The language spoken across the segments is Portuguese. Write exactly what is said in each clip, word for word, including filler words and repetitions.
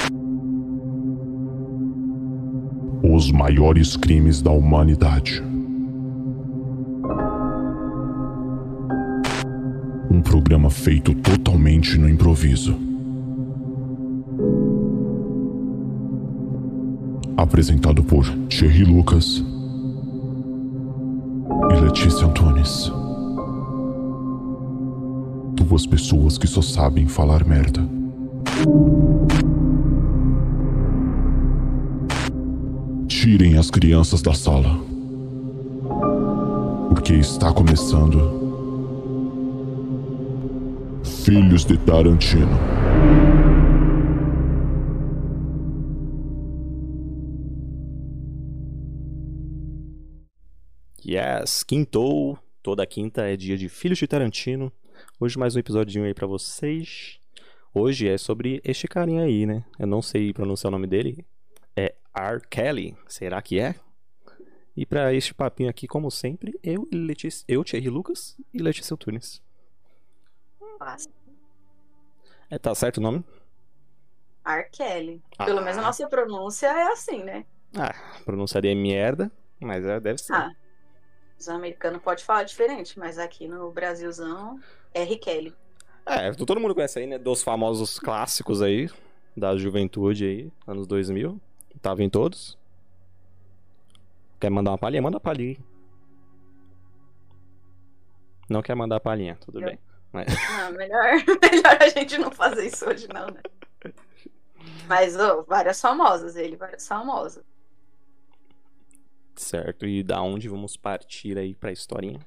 Os maiores crimes da humanidade. Um programa feito totalmente no improviso. Apresentado por Thierry Lucas e Letícia Antunes. Duas pessoas que só sabem falar merda. Tirem as crianças da sala, porque está começando Filhos de Tarantino. Yes, quintou. Toda quinta é dia de Filhos de Tarantino. Hoje mais um episódio aí pra vocês. Hoje é sobre este carinha aí, né? Eu não sei pronunciar o nome dele. É R. Kelly. Será que é? E pra este papinho aqui, como sempre, eu, Letícia, eu Thierry Lucas e Letícia Antunes. Fácil. É, tá certo o nome? R. Kelly. Pelo Ah. menos a nossa pronúncia é assim, né? Ah, pronunciaria merda, mas é, deve ser. Ah, os americanos podem falar diferente, mas aqui no Brasilzão, R. Kelly. É, todo mundo conhece aí, né? Dos famosos clássicos aí, da juventude aí, anos dois mil. Tava em todos. Quer mandar uma palhinha? Manda uma palhinha. Não quer mandar a palhinha, tudo Eu... bem. Mas... Não, melhor, melhor a gente não fazer isso hoje não, né? Mas, oh, várias famosas, ele, várias famosas. Certo, e da onde vamos partir aí pra historinha?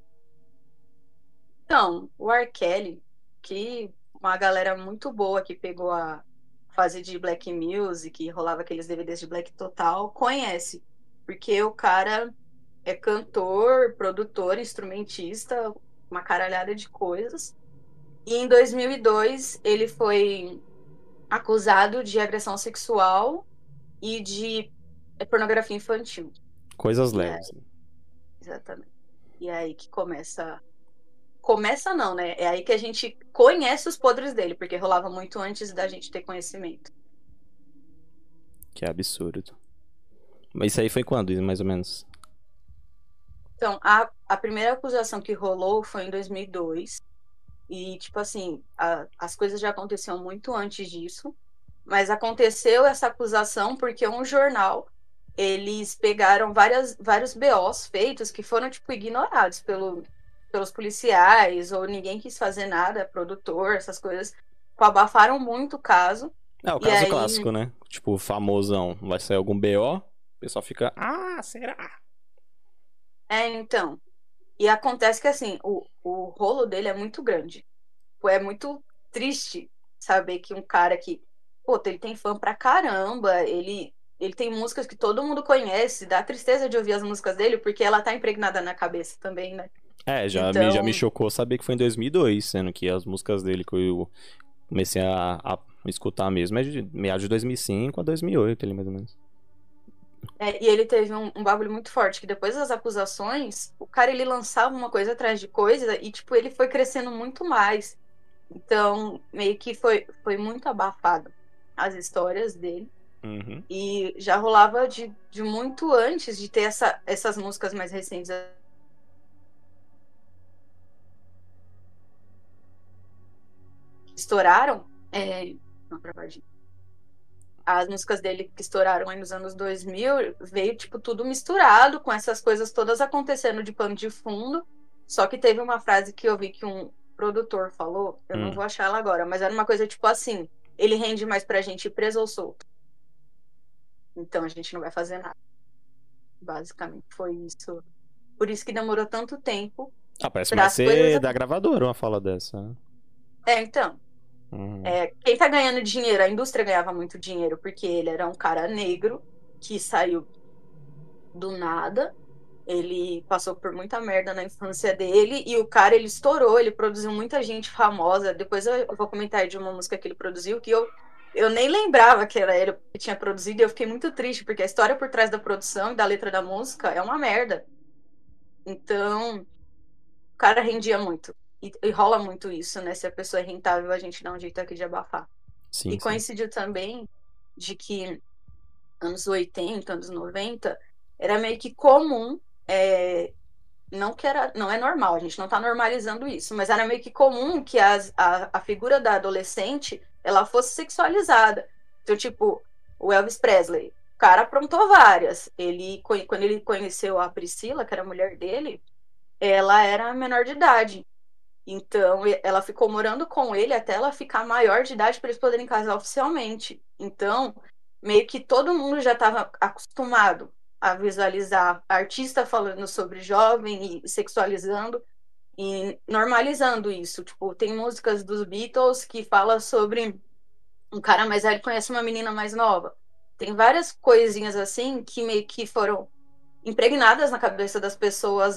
Então, o R. Kelly, que uma galera muito boa que pegou a fase de Black Music, rolava aqueles D V Ds de Black Total, conhece. Porque o cara é cantor, produtor, instrumentista, uma caralhada de coisas. E em dois mil e dois ele foi acusado de agressão sexual e de pornografia infantil. Coisas E leves. aí, exatamente. E é aí que começa... Começa não, né? É aí que a gente conhece os podres dele, porque rolava muito antes da gente ter conhecimento. Que absurdo. Mas isso aí foi quando, mais ou menos? Então, a, a primeira acusação que rolou foi em dois mil e dois. E, tipo assim, a, as coisas já aconteciam muito antes disso. Mas aconteceu essa acusação porque um jornal, eles pegaram várias, vários B Os feitos que foram, tipo, ignorados pelo, pelos policiais, ou ninguém quis fazer nada, produtor, essas coisas. Tipo, abafaram muito o caso. É, o E caso aí... clássico, né? Tipo, famosão. Vai sair algum B O, o pessoal fica... Ah, será? É, então... E acontece que, assim, o, o rolo dele é muito grande. É muito triste saber que um cara que, pô, ele tem fã pra caramba, ele, ele tem músicas que todo mundo conhece, dá tristeza de ouvir as músicas dele, porque ela tá impregnada na cabeça também, né? É, já, Então... me, já me chocou saber que foi em dois mil e dois, sendo que as músicas dele que eu comecei a, a escutar mesmo é de meados de dois mil e cinco a dois mil e oito, ali mais ou menos. É, e ele teve um, um bagulho muito forte, que depois das acusações, o cara, ele lançava uma coisa atrás de coisa, e, tipo, ele foi crescendo muito mais. Então, meio que foi, foi muito abafado as histórias dele. Uhum. E já rolava de, de muito antes de ter essa, essas músicas mais recentes. Estouraram. É... Não, pra Varginha. As músicas dele que estouraram aí nos anos dois mil, veio, tipo, tudo misturado, com essas coisas todas acontecendo de pano de fundo. Só que teve uma frase que eu vi que um produtor falou, eu Hum. não vou achar ela agora, mas era uma coisa tipo assim: ele rende mais pra gente ir preso ou solto. Então a gente não vai fazer nada. Basicamente foi isso. Por isso que demorou tanto tempo. Ah, parece pra mais as ser coisas... da gravadora uma fala dessa, né? É, então. Uhum. É, quem tá ganhando dinheiro, a indústria ganhava muito dinheiro, porque ele era um cara negro que saiu do nada. Ele passou por muita merda na infância dele, e o cara, ele estourou, ele produziu muita gente famosa. Depois eu vou comentar de uma música que ele produziu, que eu, eu nem lembrava que era ele que tinha produzido, e eu fiquei muito triste, porque a história por trás da produção e da letra da música é uma merda. Então, o cara rendia muito. E, e rola muito isso, né? Se a pessoa é rentável, a gente dá um jeito aqui de abafar. Sim, E sim. coincidiu também de que anos oitenta, anos noventa, era meio que comum, é, não que era, não é normal, a gente não tá normalizando isso, mas era meio que comum que as, a, a figura da adolescente, ela fosse sexualizada. Então, tipo, o Elvis Presley, o cara aprontou várias. Ele, quando ele conheceu a Priscila, que era a mulher dele, ela era menor de idade. Então, ela ficou morando com ele até ela ficar maior de idade para eles poderem casar oficialmente. Então, meio que todo mundo já estava acostumado a visualizar artista falando sobre jovem e sexualizando e normalizando isso. Tipo, tem músicas dos Beatles que fala sobre um cara mais velho conhece uma menina mais nova. Tem várias coisinhas assim que meio que foram impregnadas na cabeça das pessoas.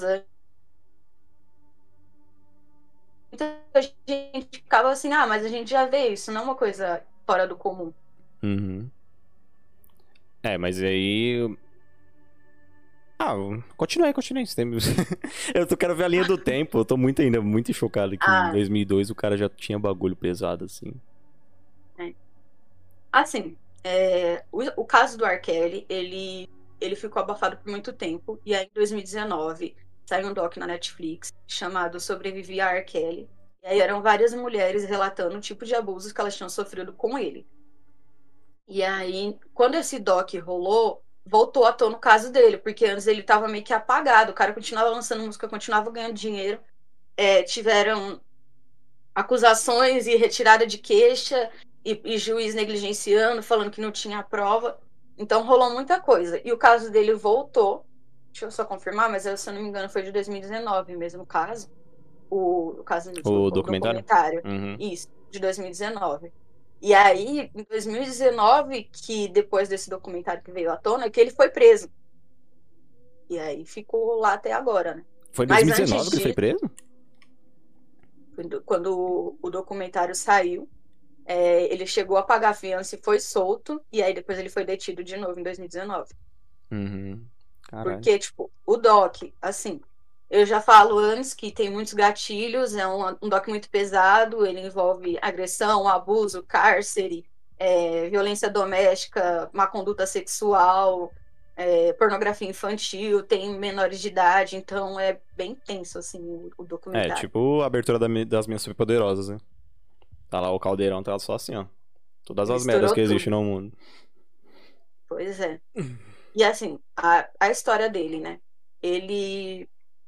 Muita gente ficava assim, ah, mas a gente já vê isso, não é uma coisa fora do comum. Uhum. É, mas aí... Ah, continue aí, continue. Eu tô, quero ver a linha do tempo. Eu tô muito ainda, muito chocado que Ah. em dois mil e dois o cara já tinha bagulho pesado, assim. É. Assim, é, o, o caso do R. Kelly, ele, ele ficou abafado por muito tempo. E aí, em dois mil e dezenove, saiu um doc na Netflix chamado Sobrevivi a R. Kelly. E aí eram várias mulheres relatando o tipo de abusos que elas tinham sofrido com ele. E aí, quando esse doc rolou, voltou à tona o caso dele, porque antes ele tava meio que apagado, o cara continuava lançando música, continuava ganhando dinheiro, é, tiveram acusações e retirada de queixa, e, e juiz negligenciando, falando que não tinha prova, então rolou muita coisa, e o caso dele voltou, deixa eu só confirmar, mas eu, se eu não me engano foi de dois mil e dezenove mesmo o caso, o, o caso, desculpa, O o documentário? documentário, Uhum. isso, de dois mil e dezenove. E aí, em dois mil e dezenove, que depois desse documentário que veio à tona, que ele foi preso. E aí ficou lá até agora, né? Foi em Mas dois mil e dezenove antes que ele foi preso? Quando, quando o documentário saiu, é, ele chegou a pagar a fiança e foi solto. E aí depois ele foi detido de novo em dois mil e dezenove. Uhum. Caralho. Porque, tipo, o doc, assim, eu já falo antes que tem muitos gatilhos, é um, um doc muito pesado, ele envolve agressão, abuso, cárcere, é, violência doméstica, má conduta sexual, é, pornografia infantil, tem menores de idade, então é bem tenso, assim, o, o É, documentário. tipo a abertura da, das minhas superpoderosas, né? Tá lá o caldeirão, tá só assim, ó. Todas as Misturou merdas que existem tudo. no mundo. Pois é. E assim, a, a história dele, né? Ele.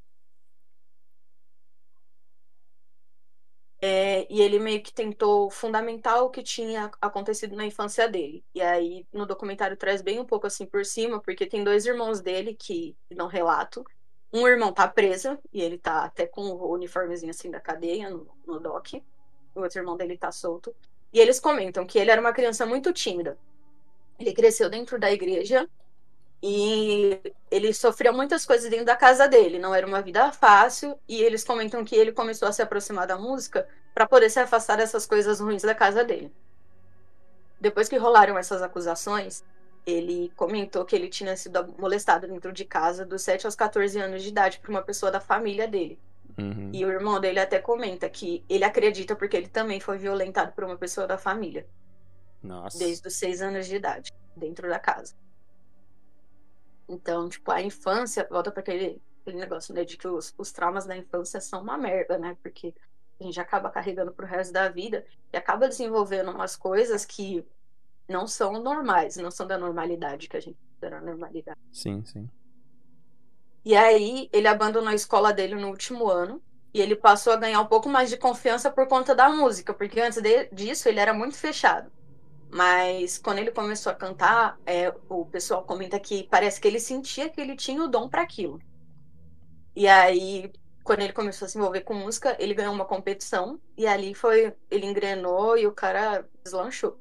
É, e ele meio que tentou fundamentar o que tinha acontecido na infância dele. E aí, no documentário, traz bem um pouco assim por cima, porque tem dois irmãos dele que dão relato. Um irmão tá preso, e ele tá até com o uniformezinho assim da cadeia no, no doc. O outro irmão dele tá solto. E eles comentam que ele era uma criança muito tímida. Ele cresceu dentro da igreja. E ele sofria muitas coisas dentro da casa dele, não era uma vida fácil, e eles comentam que ele começou a se aproximar da música para poder se afastar dessas coisas ruins da casa dele. Depois que rolaram essas acusações, ele comentou que ele tinha sido molestado dentro de casa dos sete aos quatorze anos de idade por uma pessoa da família dele. Uhum. E o irmão dele até comenta que ele acredita porque ele também foi violentado por uma pessoa da família. Nossa. Desde os seis anos de idade, dentro da casa. Então, tipo, a infância, volta para aquele, aquele negócio, né, de que os, os traumas da infância são uma merda, né, porque a gente acaba carregando pro resto da vida e acaba desenvolvendo umas coisas que não são normais, não são da normalidade que a gente considera normalidade. Sim, sim. E aí, ele abandonou a escola dele no último ano e ele passou a ganhar um pouco mais de confiança por conta da música, porque antes de, disso ele era muito fechado. Mas quando ele começou a cantar, é, o pessoal comenta que parece que ele sentia que ele tinha o dom para aquilo. E aí, quando ele começou a se envolver com música, ele ganhou uma competição e ali foi, ele engrenou e o cara deslanchou.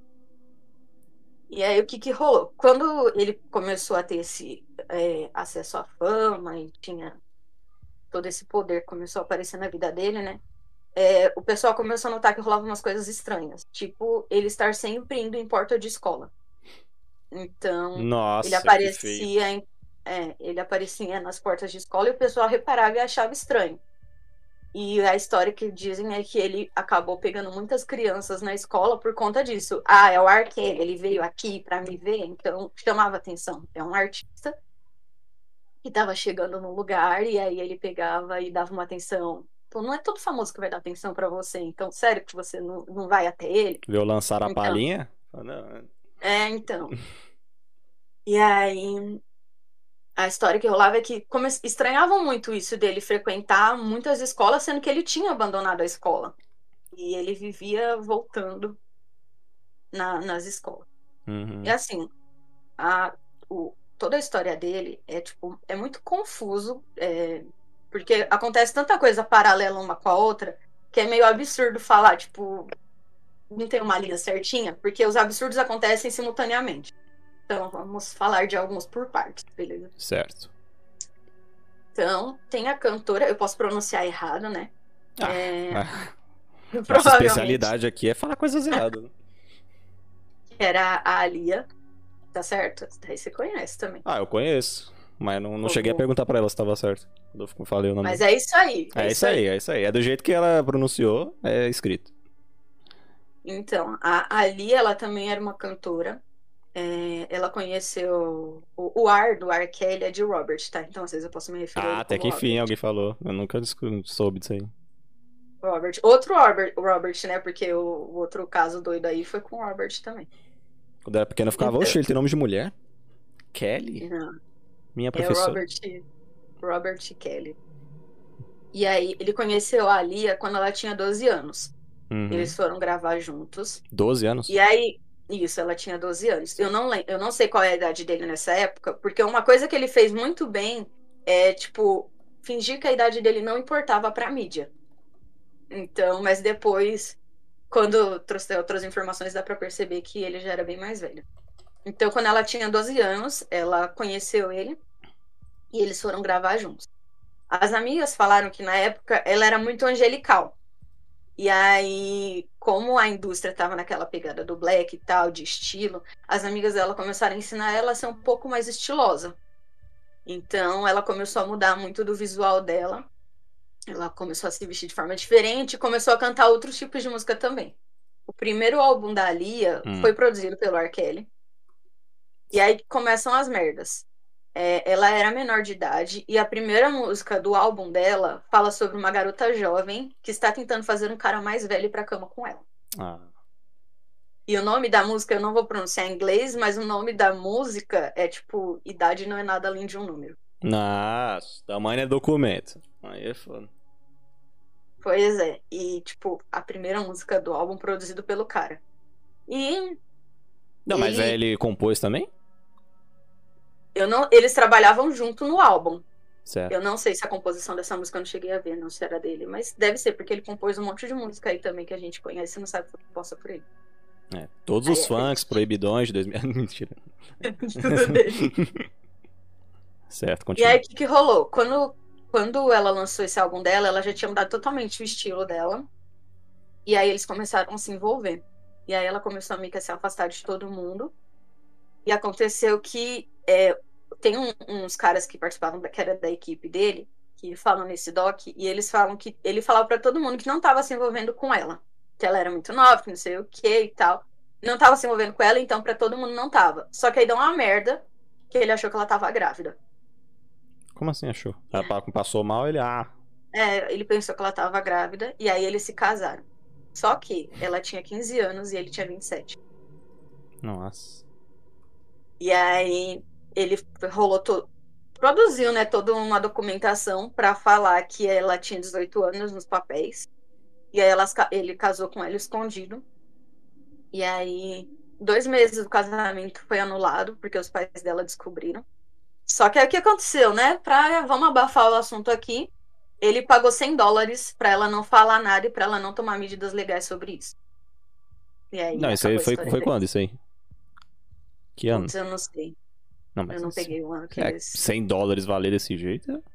E aí, o que que rolou? Quando ele começou a ter esse é, acesso à fama e tinha todo esse poder que começou a aparecer na vida dele, né? É, o pessoal começou a notar que rolavam umas coisas estranhas. Tipo, ele estar sempre indo em porta de escola. Então, Nossa, ele que feio. aparecia em, é, ele aparecia nas portas de escola e o pessoal reparava e achava estranho. E a história que dizem é que ele acabou pegando muitas crianças na escola por conta disso. Ah, é o R. Kelly, ele veio aqui pra me ver, então chamava atenção. É um artista que tava chegando num lugar e aí ele pegava e dava uma atenção. Pô, não é todo famoso que vai dar atenção pra você, então sério que você não, não vai até ele? Viu lançar a Então, palhinha? Ah, não. é, então. E aí, a história que rolava é que como es- estranhavam muito isso dele frequentar muitas escolas, sendo que ele tinha abandonado a escola. E ele vivia voltando na- nas escolas. Uhum. E assim, a, o, toda a história dele é, tipo, é muito confuso, é, porque acontece tanta coisa paralela uma com a outra, que é meio absurdo falar, tipo, não tem uma linha certinha, porque os absurdos acontecem simultaneamente. Então, vamos falar de alguns por partes, beleza? Certo. Então, tem a cantora, eu posso pronunciar errado, né? Ah, É, ah, nossa provavelmente, especialidade aqui é falar coisas erradas. né? que era a Alia, tá certo? Daí você conhece também. Ah, eu conheço. Mas não, não Pô, cheguei a pô. perguntar pra ela se tava certo. Quando eu falei o nome. Mas é isso aí. É isso aí, é isso aí. É do jeito que ela pronunciou, é escrito. Então, a Ali, ela também era uma cantora. É, ela conheceu o, o R do R. Kelly é de Robert, tá? Então, às vezes eu posso me referir a Ah, ele até como que enfim Robert. alguém falou. Eu nunca desco- soube disso aí. Robert. Outro Robert, Robert, né? Porque o, o outro caso doido aí foi com o Robert também. Quando eu era pequeno eu ficava, Então. oxe, ele tem nome de mulher? Kelly? Não, Minha é o professora. Robert, Robert Kelly. E aí, ele conheceu a Alia quando ela tinha doze anos. Uhum. Eles foram gravar juntos. doze anos? E aí, isso, ela tinha doze anos. Eu não, lem- eu não sei qual é a idade dele nessa época, porque uma coisa que ele fez muito bem é, tipo, fingir que a idade dele não importava pra mídia. Então, mas depois, quando trouxe outras informações, dá pra perceber que ele já era bem mais velho. Então, quando ela tinha doze anos, ela conheceu ele e eles foram gravar juntos. As amigas falaram que na época ela era muito angelical. E aí, como a indústria estava naquela pegada do black e tal, de estilo, as amigas dela começaram a ensinar ela a ser um pouco mais estilosa. Então, ela começou a mudar muito do visual dela. Ela começou a se vestir de forma diferente e começou a cantar outros tipos de música também. O primeiro álbum da Alia Hum. foi produzido pelo R. Kelly. E aí começam as merdas. É, ela era menor de idade e a primeira música do álbum dela fala sobre uma garota jovem que está tentando fazer um cara mais velho pra cama com ela. Ah. E o nome da música eu não vou pronunciar em inglês, mas o nome da música é tipo, idade não é nada além de um número. Nossa, tamanho é documento. Aí é foda. Pois é, e tipo, a primeira música do álbum produzido pelo cara. E Não, mas Ele- é, ele compôs também? eu não, eles trabalhavam junto no álbum. Certo. Eu não sei se a composição dessa música eu não cheguei a ver, não se era dele, mas deve ser, porque ele compôs um monte de música aí também que a gente conhece e não sabe o que possa por ele. É, todos Aí os é funks, triste. proibidões de dois mil. Mentira. Tudo dele. Certo, E continua. aí, o que, que rolou? Quando, quando ela lançou esse álbum dela, ela já tinha mudado totalmente o estilo dela. E aí eles começaram a se envolver. E aí ela começou a meio que a se afastar de todo mundo. E aconteceu que é, tem um- uns caras que participavam, da, que era da equipe dele, que falam nesse doc, e eles falam que ele falava pra todo mundo que não tava se envolvendo com ela. Que ela era muito nova, que não sei o que e tal. Não tava se envolvendo com ela, então pra todo mundo não tava. Só que aí deu uma merda, que ele achou que ela tava grávida. Como assim achou? Ela pa- passou mal, ele. Ah. É, ele pensou que ela tava grávida, e aí eles se casaram. Só que ela tinha quinze anos e ele tinha vinte e sete. Nossa. E aí ele rolou todo. Produziu, né, toda uma documentação pra falar que ela tinha dezoito anos nos papéis. E aí elas, ca- ele casou com ela escondido. E aí, dois meses do casamento foi anulado, porque os pais dela descobriram. Só que aí o que aconteceu, né? Pra, vamos abafar o assunto aqui. Ele pagou cem dólares pra ela não falar nada e pra ela não tomar medidas legais sobre isso. E aí, Não, isso aí acabou a foi, história foi dele. quando isso aí? Que ano? Putz, eu não sei. Não, mas Eu não assim, peguei o ano que é, eles... cem dólares valer desse jeito? é-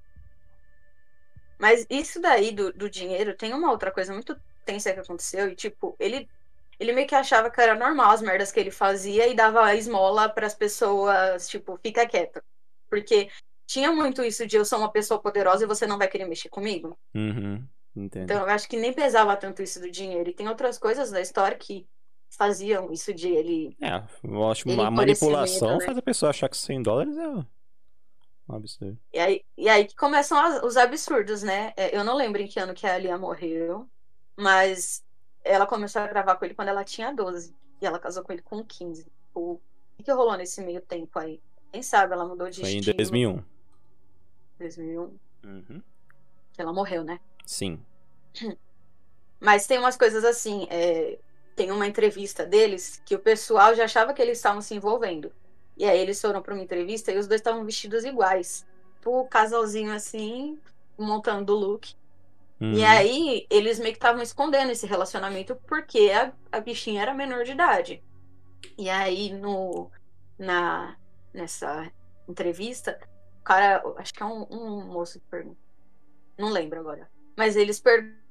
Mas isso daí do, do dinheiro, tem uma outra coisa muito tensa que aconteceu. E, tipo, ele, ele meio que achava que era normal as merdas que ele fazia e dava esmola pras pessoas, tipo, fica quieta. Porque tinha muito isso de eu sou uma pessoa poderosa e você não vai querer mexer comigo. Uhum. Entendo. Então eu acho que nem pesava tanto isso do dinheiro. E tem outras coisas da história que faziam isso de ele, É, eu acho que ele a por esse medo, manipulação né? faz a pessoa achar que cem dólares é um absurdo. E aí, e aí que começam as- os absurdos, né? É, eu não lembro em que ano que a Lia morreu, mas ela começou a gravar com ele quando ela tinha doze. E ela casou com ele com quinze. O que que rolou nesse meio tempo aí? Quem sabe ela mudou de Foi em estilo dois mil e um. dois mil e um, Uhum. que ela morreu, né? Sim. Mas tem umas coisas assim, é, tem uma entrevista deles que o pessoal já achava que eles estavam se envolvendo. E aí eles foram para uma entrevista e os dois estavam vestidos iguais. Tipo, casalzinho assim, montando o look. Uhum. E aí eles meio que estavam escondendo esse relacionamento porque a, a bichinha era menor de idade. E aí no, na, nessa entrevista, o cara, acho que é um, um moço que pergunta, não lembro agora. Mas eles perguntam.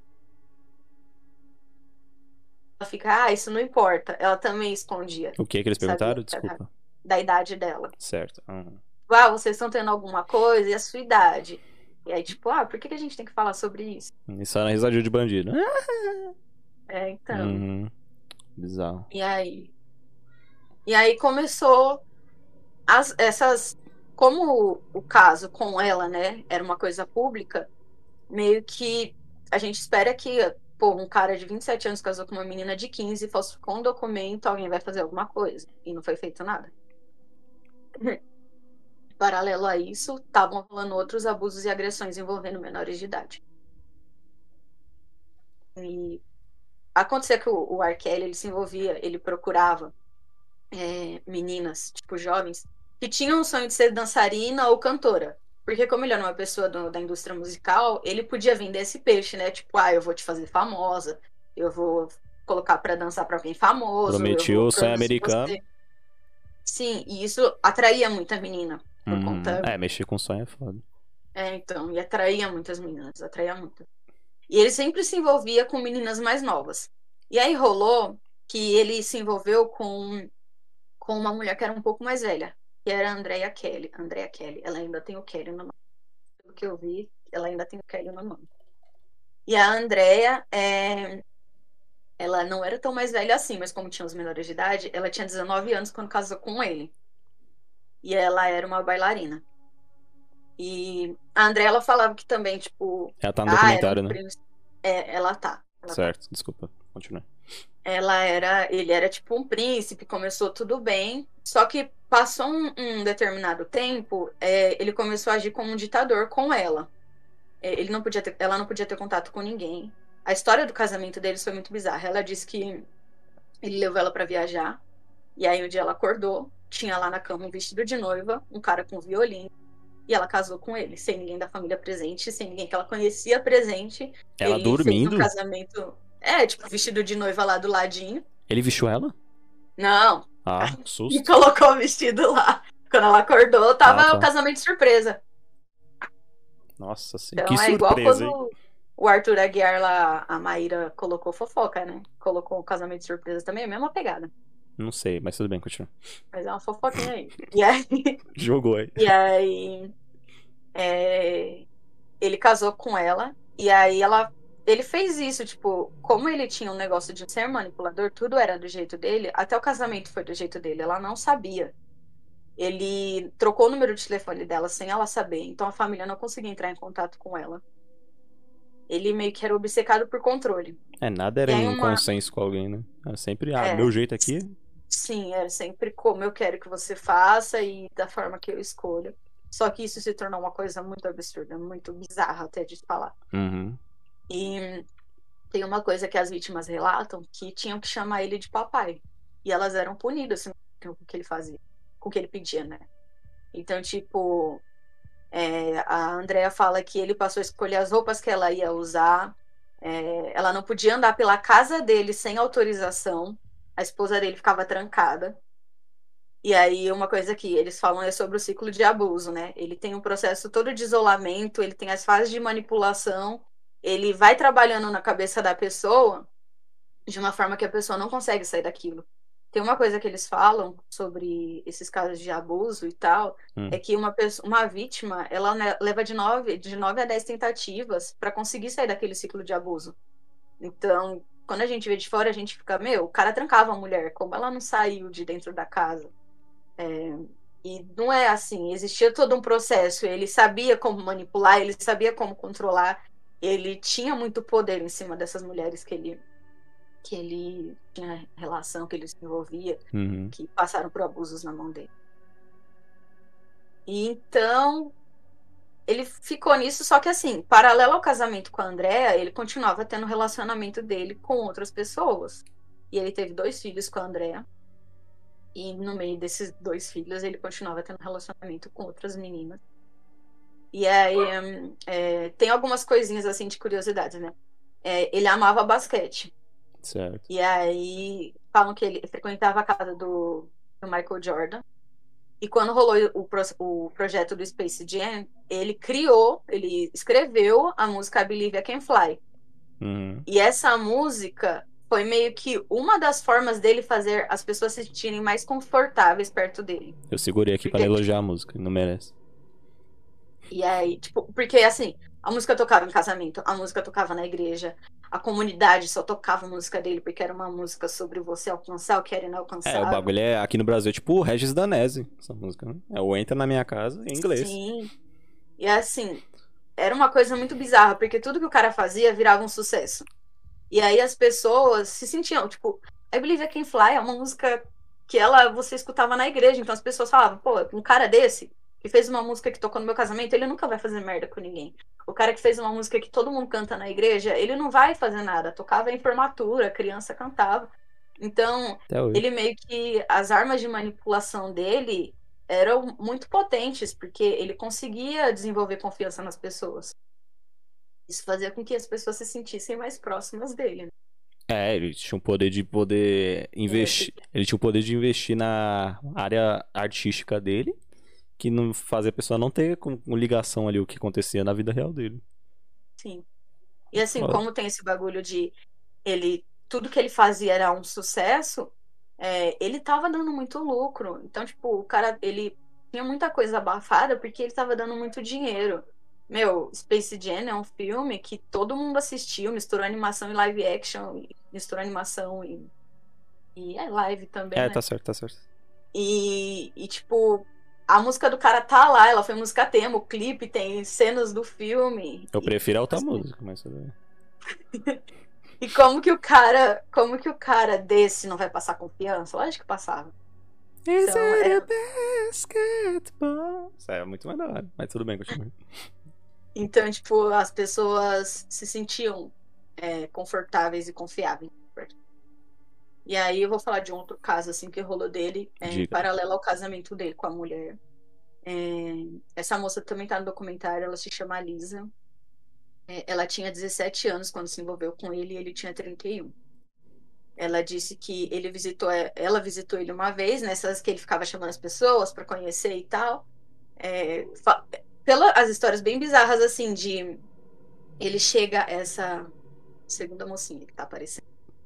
Ela fica, ah, isso não importa. Ela também escondia, O que que eles perguntaram? sabia? Desculpa. Da idade dela. Certo. Uhum. Ah, vocês estão tendo alguma coisa e a sua idade. E aí, tipo, ah, por que que a gente tem que falar sobre isso? Isso era risadinha de bandido. É, então. Uhum. Bizarro. E aí? E aí começou as, essas. Como o, o caso com ela, né, era uma coisa pública, meio que a gente espera que, pô, um cara de vinte e sete anos casou com uma menina de quinze, falsificou um documento, alguém vai fazer alguma coisa. E não foi feito nada. Paralelo a isso, estavam rolando outros abusos e agressões envolvendo menores de idade. E acontecia que o, o R. Kelly, ele se envolvia, ele procurava é, meninas, tipo jovens, que tinham o sonho de ser dançarina ou cantora. Porque como ele era uma pessoa do, da indústria musical, ele podia vender esse peixe, né? Tipo, ah, eu vou te fazer famosa, eu vou colocar pra dançar pra alguém famoso, eu Prometi vou o sonho produzir americano. você. Sim, e isso atraía muita menina. Por Uhum. conta... É, mexer com sonho é foda. É, então, e atraía muitas meninas, atraía muito. E ele sempre se envolvia com meninas mais novas. E aí rolou que ele se envolveu com, com uma mulher que era um pouco mais velha, que era a Andrea Kelly. Andrea Kelly, ela ainda tem o Kelly no nome. Pelo que eu vi, ela ainda tem o Kelly no nome. E a Andrea, é... ela não era tão mais velha assim, mas como tinha os menores de idade, ela tinha dezenove anos quando casou com ele. E ela era uma bailarina. E a Andrea, ela falava que também, tipo... Ela tá no ah, documentário, era um né? príncipe. É, ela tá. Ela tá. Certo, desculpa. Continua. Ela era, ele era tipo um príncipe, começou tudo bem, só que passou um, um determinado tempo, é, ele começou a agir como um ditador com ela. É, ele não podia ter, ela não podia ter contato com ninguém. A história do casamento deles foi muito bizarra. Ela disse que ele levou ela para viajar, e aí um dia ela acordou, tinha lá na cama um vestido de noiva, um cara com violino, e ela casou com ele, sem ninguém da família presente, sem ninguém que ela conhecia presente. Ela ele dormindo? fez um casamento, é, tipo, vestido de noiva lá do ladinho. Ele vestiu ela? Não. Ah, E susto. colocou o vestido lá. Quando ela acordou, tava Ah, tá. o casamento de surpresa. Nossa sim. Então Que é igual surpresa, hein? quando o Arthur Aguiar lá, a Maíra colocou fofoca, né? Colocou o casamento de surpresa também, é a mesma pegada. Não sei, mas tudo bem, continua. Mas é uma fofoquinha aí. E aí, Jogou aí. e aí é, ele casou com ela, e aí ela. Ele fez isso, tipo, como ele tinha um negócio de ser manipulador, tudo era do jeito dele, até o casamento foi do jeito dele, ela não sabia. Ele trocou o número de telefone dela sem ela saber, então a família não conseguia entrar em contato com ela. Ele meio que era obcecado por controle. É, nada era E aí em uma- consenso com alguém, né? Era sempre, ah, É. meu jeito aqui. Sim, era sempre como eu quero que você faça e da forma que eu escolho. Só que isso se tornou uma coisa muito absurda, muito bizarra até de falar. Uhum. E tem uma coisa que as vítimas relatam, que tinham que chamar ele de papai. E elas eram punidas se não faziam com o que ele fazia, com o que ele pedia, né? Então, tipo, é, a Andrea fala que ele passou a escolher as roupas que ela ia usar. É, ela não podia andar pela casa dele sem autorização. A esposa dele ficava trancada. E aí, uma coisa que eles falam é sobre o ciclo de abuso, né? Ele tem um processo todo de isolamento, ele tem as fases de manipulação, ele vai trabalhando na cabeça da pessoa de uma forma que a pessoa não consegue sair daquilo. Tem uma coisa que eles falam sobre esses casos de abuso e tal, Hum. é que uma pessoa, uma vítima, ela ne- leva de nove, de nove a dez tentativas para conseguir sair daquele ciclo de abuso. Então, quando a gente vê de fora, a gente fica, meu, o cara trancava a mulher, como ela não saiu de dentro da casa? É, e não é assim, existia todo um processo, ele sabia como manipular, ele sabia como controlar, ele tinha muito poder em cima dessas mulheres que ele que ele tinha relação, que ele se envolvia, Uhum. que passaram por abusos na mão dele. E então, ele ficou nisso, só que assim, paralelo ao casamento com a Andrea, ele continuava tendo relacionamento dele com outras pessoas. E ele teve dois filhos com a Andrea. E no meio desses dois filhos, ele continuava tendo relacionamento com outras meninas. E aí, hum, é, tem algumas coisinhas assim de curiosidades, né? É, ele amava basquete. Certo. E aí falam que ele frequentava a casa do, do Michael Jordan. E quando rolou o, pro, o projeto do Space Jam, ele criou, ele escreveu a música I Believe I Can Fly. Uhum. E essa música foi meio que uma das formas dele fazer as pessoas se sentirem mais confortáveis perto dele. Eu segurei aqui pra Porque- elogiar a música, não merece. E aí, tipo, porque assim, a música tocava em casamento, a música tocava na igreja, a comunidade só tocava a música dele porque era uma música sobre você alcançar o que era inalcançável. É, o bagulho é aqui no Brasil, é tipo o Regis Danese, essa música, né? É o Entra na Minha Casa em inglês. Sim. E assim, era uma coisa muito bizarra, porque tudo que o cara fazia virava um sucesso. E aí as pessoas se sentiam, tipo, I Believe I Can Fly é uma música que ela você escutava na igreja, então as pessoas falavam, pô, um cara desse que fez uma música que tocou no meu casamento, ele nunca vai fazer merda com ninguém. O cara que fez uma música que todo mundo canta na igreja, ele não vai fazer nada. Tocava em formatura, a criança cantava. Então, Até hoje. ele meio que as armas de manipulação dele eram muito potentes, porque ele conseguia desenvolver confiança nas pessoas. Isso fazia com que as pessoas se sentissem mais próximas dele, né? É, ele tinha o poder de poder investir. Ele tinha o poder de investir na área artística dele, que não fazia a pessoa não ter com, com ligação ali o que acontecia na vida real dele. Sim. E assim, Foda. como tem esse bagulho de ele, tudo que ele fazia era um sucesso, é, ele tava dando muito lucro. Então, tipo, o cara, ele tinha muita coisa abafada porque ele tava dando muito dinheiro. Meu, Space Jam é um filme que todo mundo assistiu, misturou animação e live action, e misturou animação e, e é live também, É, né? tá certo, tá certo. E, e, tipo, a música do cara tá lá, ela foi música tema, o clipe tem cenas do filme. Eu E, prefiro a outra assim, música, mas tudo bem. E como que o cara, como que o cara desse não vai passar confiança? Lógico que passava. Is Então, it é- a basketball? Isso é muito mais da hora, mas tudo bem, continua. Então, tipo, as pessoas se sentiam é, confortáveis e confiáveis. E aí eu vou falar de um outro caso, assim, que rolou dele, é, em Diga. paralelo ao casamento dele com a mulher. É, essa moça também tá no documentário, ela se chama Lisa. É, ela tinha dezessete anos quando se envolveu com ele e ele tinha trinta e um. Ela disse que ele visitou, ela visitou ele uma vez, nessas que ele ficava chamando as pessoas para conhecer e tal. É, fa- pelas histórias bem bizarras, assim, de ele chega, essa segunda mocinha que tá aparecendo.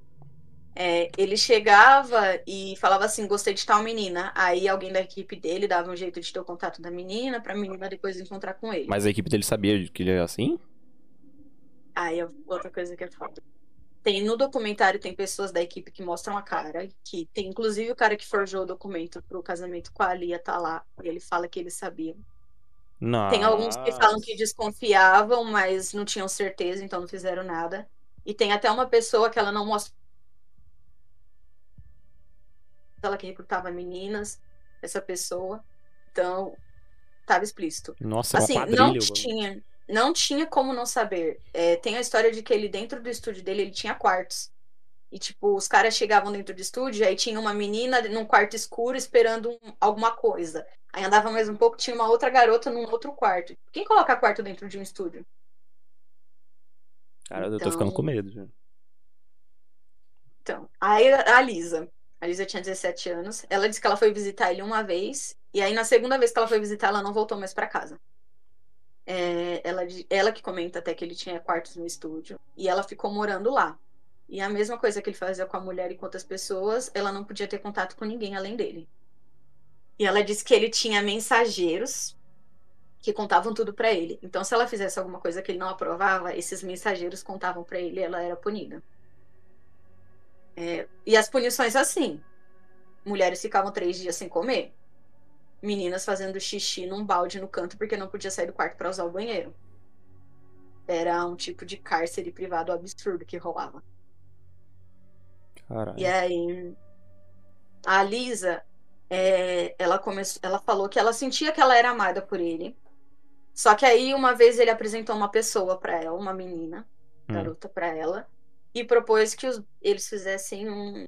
É, ele chegava e falava assim, gostei de tal menina. Aí alguém da equipe dele dava um jeito de ter o contato da menina, pra menina depois encontrar com ele. Mas a equipe dele sabia que ele era assim? Aí é outra coisa que é foda. Tem, no documentário tem pessoas da equipe que mostram a cara, que tem inclusive o cara que forjou o documento pro casamento com a Lia tá lá, e ele fala que ele sabia. Não. Tem alguns que falam que desconfiavam, mas não tinham certeza, então não fizeram nada. E tem até uma pessoa que ela não mostra ela que recrutava meninas, essa pessoa. Então, estava explícito. Nossa, era Assim, uma não quadrilha. tinha, não tinha como não saber. É, tem a história de que ele, dentro do estúdio dele, ele tinha quartos. E, tipo, os caras chegavam dentro do estúdio, aí tinha uma menina num quarto escuro esperando um- alguma coisa. Aí andava mais um pouco, tinha uma outra garota num outro quarto. Quem coloca quarto dentro de um estúdio? Cara, eu tô Então- ficando com medo, já. Então, aí a Lisa. A Lisa tinha dezessete anos. Ela disse que ela foi visitar ele uma vez. E aí, na segunda vez que ela foi visitar, ela não voltou mais pra casa. É, ela, ela que comenta até que ele tinha quartos no estúdio. E ela ficou morando lá. E a mesma coisa que ele fazia com a mulher e com outras pessoas, ela não podia ter contato com ninguém além dele. E ela disse que ele tinha mensageiros que contavam tudo pra ele. Então, se ela fizesse alguma coisa que ele não aprovava, esses mensageiros contavam pra ele e ela era punida. É, e as punições assim: mulheres ficavam três dias sem comer, meninas fazendo xixi num balde no canto porque não podia sair do quarto pra usar o banheiro. Era um tipo de cárcere privado absurdo que rolava. Caralho. E aí, a Lisa, é, ela, começou, ela falou que ela sentia que ela era amada por ele. Só que aí, uma vez, ele apresentou uma pessoa pra ela, uma menina, Hum. garota pra ela, e propôs que os, eles fizessem um,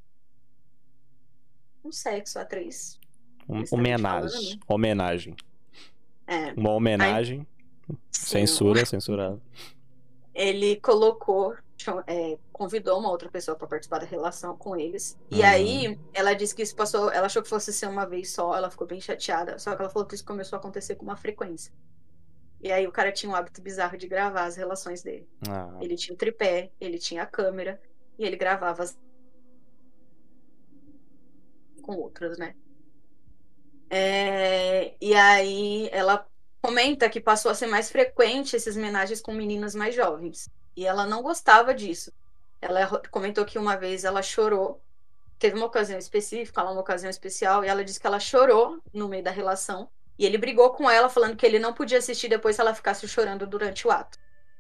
um sexo a três. Um, Honestamente falando, homenagem. né? Homenagem. É. Uma homenagem. Sim, Censura, censurado. ele colocou, é, convidou uma outra pessoa para participar da relação com eles. E Uhum. aí, ela disse que isso passou, ela achou que fosse ser uma vez só, ela ficou bem chateada, só que ela falou que isso começou a acontecer com uma frequência. E aí o cara tinha um hábito bizarro de gravar as relações dele. Ah. Ele tinha o tripé, ele tinha a câmera, e ele gravava as... com outras, né? É... E aí ela comenta que passou a ser mais frequente essas homenagens com meninas mais jovens. E ela não gostava disso. Ela comentou que uma vez ela chorou. Teve uma ocasião específica, uma ocasião especial, e ela disse que ela chorou no meio da relação. E ele brigou com ela, falando que ele não podia assistir depois se ela ficasse chorando durante o ato.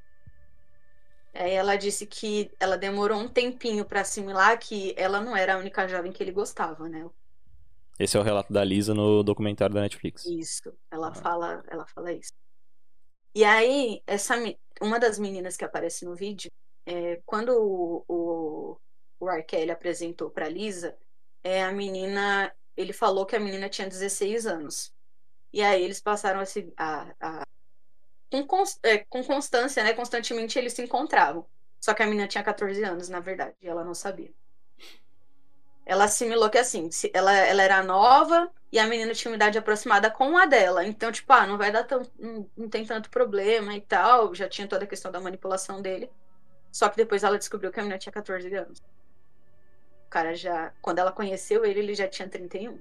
Aí ela disse que ela demorou um tempinho para assimilar que ela não era a única jovem que ele gostava, né? Esse é o relato da Lisa no documentário da Netflix. Isso, ela, Ah. fala, ela fala isso. E aí, essa, uma das meninas que aparece no vídeo, é, quando o, o, o R. Kelly apresentou pra Lisa, é, a menina, ele falou que a menina tinha dezesseis anos. E aí eles passaram a se... A, a, com, const, é, com constância, né? Constantemente eles se encontravam. Só que a menina tinha catorze anos, na verdade, e ela não sabia. Ela assimilou que, assim, ela, ela era nova e a menina tinha uma idade aproximada com a dela. Então, tipo, ah, não vai dar tão... Não, não tem tanto problema e tal. Já tinha toda a questão da manipulação dele. Só que depois ela descobriu que a menina tinha catorze anos. O cara já... Quando ela conheceu ele, ele já tinha trinta e um.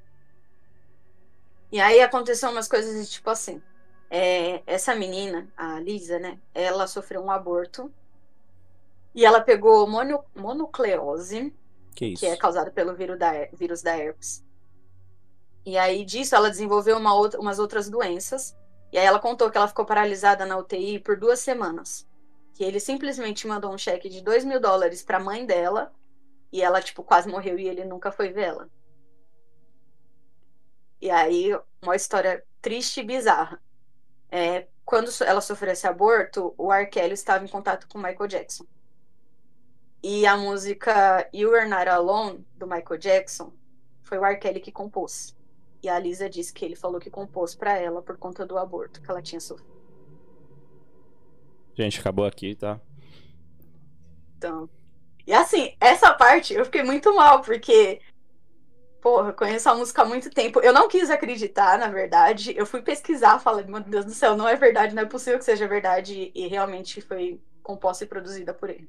E aí aconteceu umas coisas, tipo assim... É, essa menina, a Lisa, né? Ela sofreu um aborto. E ela pegou mono, mononucleose... Que isso? que é causado pelo vírus da, vírus da herpes. E aí disso ela desenvolveu uma outra, umas outras doenças. E aí ela contou que ela ficou paralisada na U T I por duas semanas. Que ele simplesmente mandou um cheque de dois mil dólares pra mãe dela. E ela, tipo, quase morreu e ele nunca foi ver ela. E aí, uma história triste e bizarra. É, quando ela sofreu esse aborto, o R. Kelly estava em contato com o Michael Jackson. E a música You Are Not Alone, do Michael Jackson, foi o R. Kelly que compôs. E a Lisa disse que ele falou que compôs pra ela por conta do aborto que ela tinha sofrido. Gente, acabou aqui, tá? Então... E assim, essa parte eu fiquei muito mal, porque... Porra, eu conheço a música há muito tempo. Eu não quis acreditar, na verdade. Eu fui pesquisar, falei, meu Deus do céu, não é verdade, não é possível que seja verdade. E realmente foi composta e produzida por ele.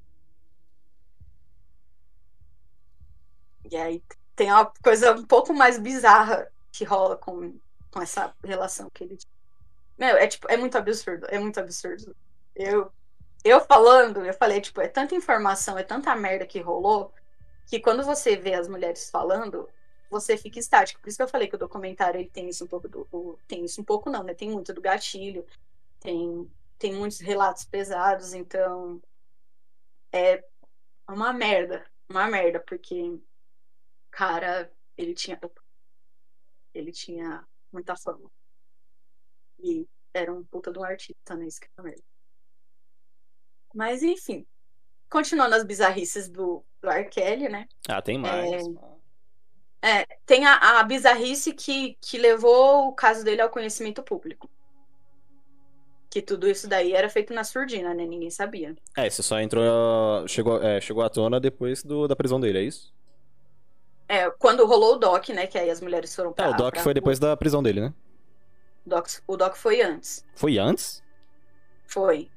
E aí tem uma coisa um pouco mais bizarra que rola com, com essa relação que ele tinha. Meu, é, tipo, é muito absurdo, é muito absurdo. Eu, eu falando, eu falei, tipo, é tanta informação, é tanta merda que rolou, que quando você vê as mulheres falando, você fica estático. Por isso que eu falei que o documentário ele tem isso um pouco do. O, tem isso um pouco não, né? Tem muito do gatilho, tem, tem muitos relatos pesados, então é uma merda, uma merda, porque cara, ele tinha ele tinha muita fama. E era um puta de um artista, né? Isso que é merda. Mas, enfim. Continuando as bizarrices do, do R. Kelly, né? Ah, tem mais. É, é, tem a, a bizarrice que, que levou o caso dele ao conhecimento público. Que tudo isso daí era feito na surdina, né? Ninguém sabia. É, você só entrou... Chegou, é, chegou à tona depois do, da prisão dele, é isso? É, quando rolou o doc, né? Que aí as mulheres foram pra... É, o doc pra foi depois da prisão dele, né? O doc, o doc foi antes. Foi antes? Foi.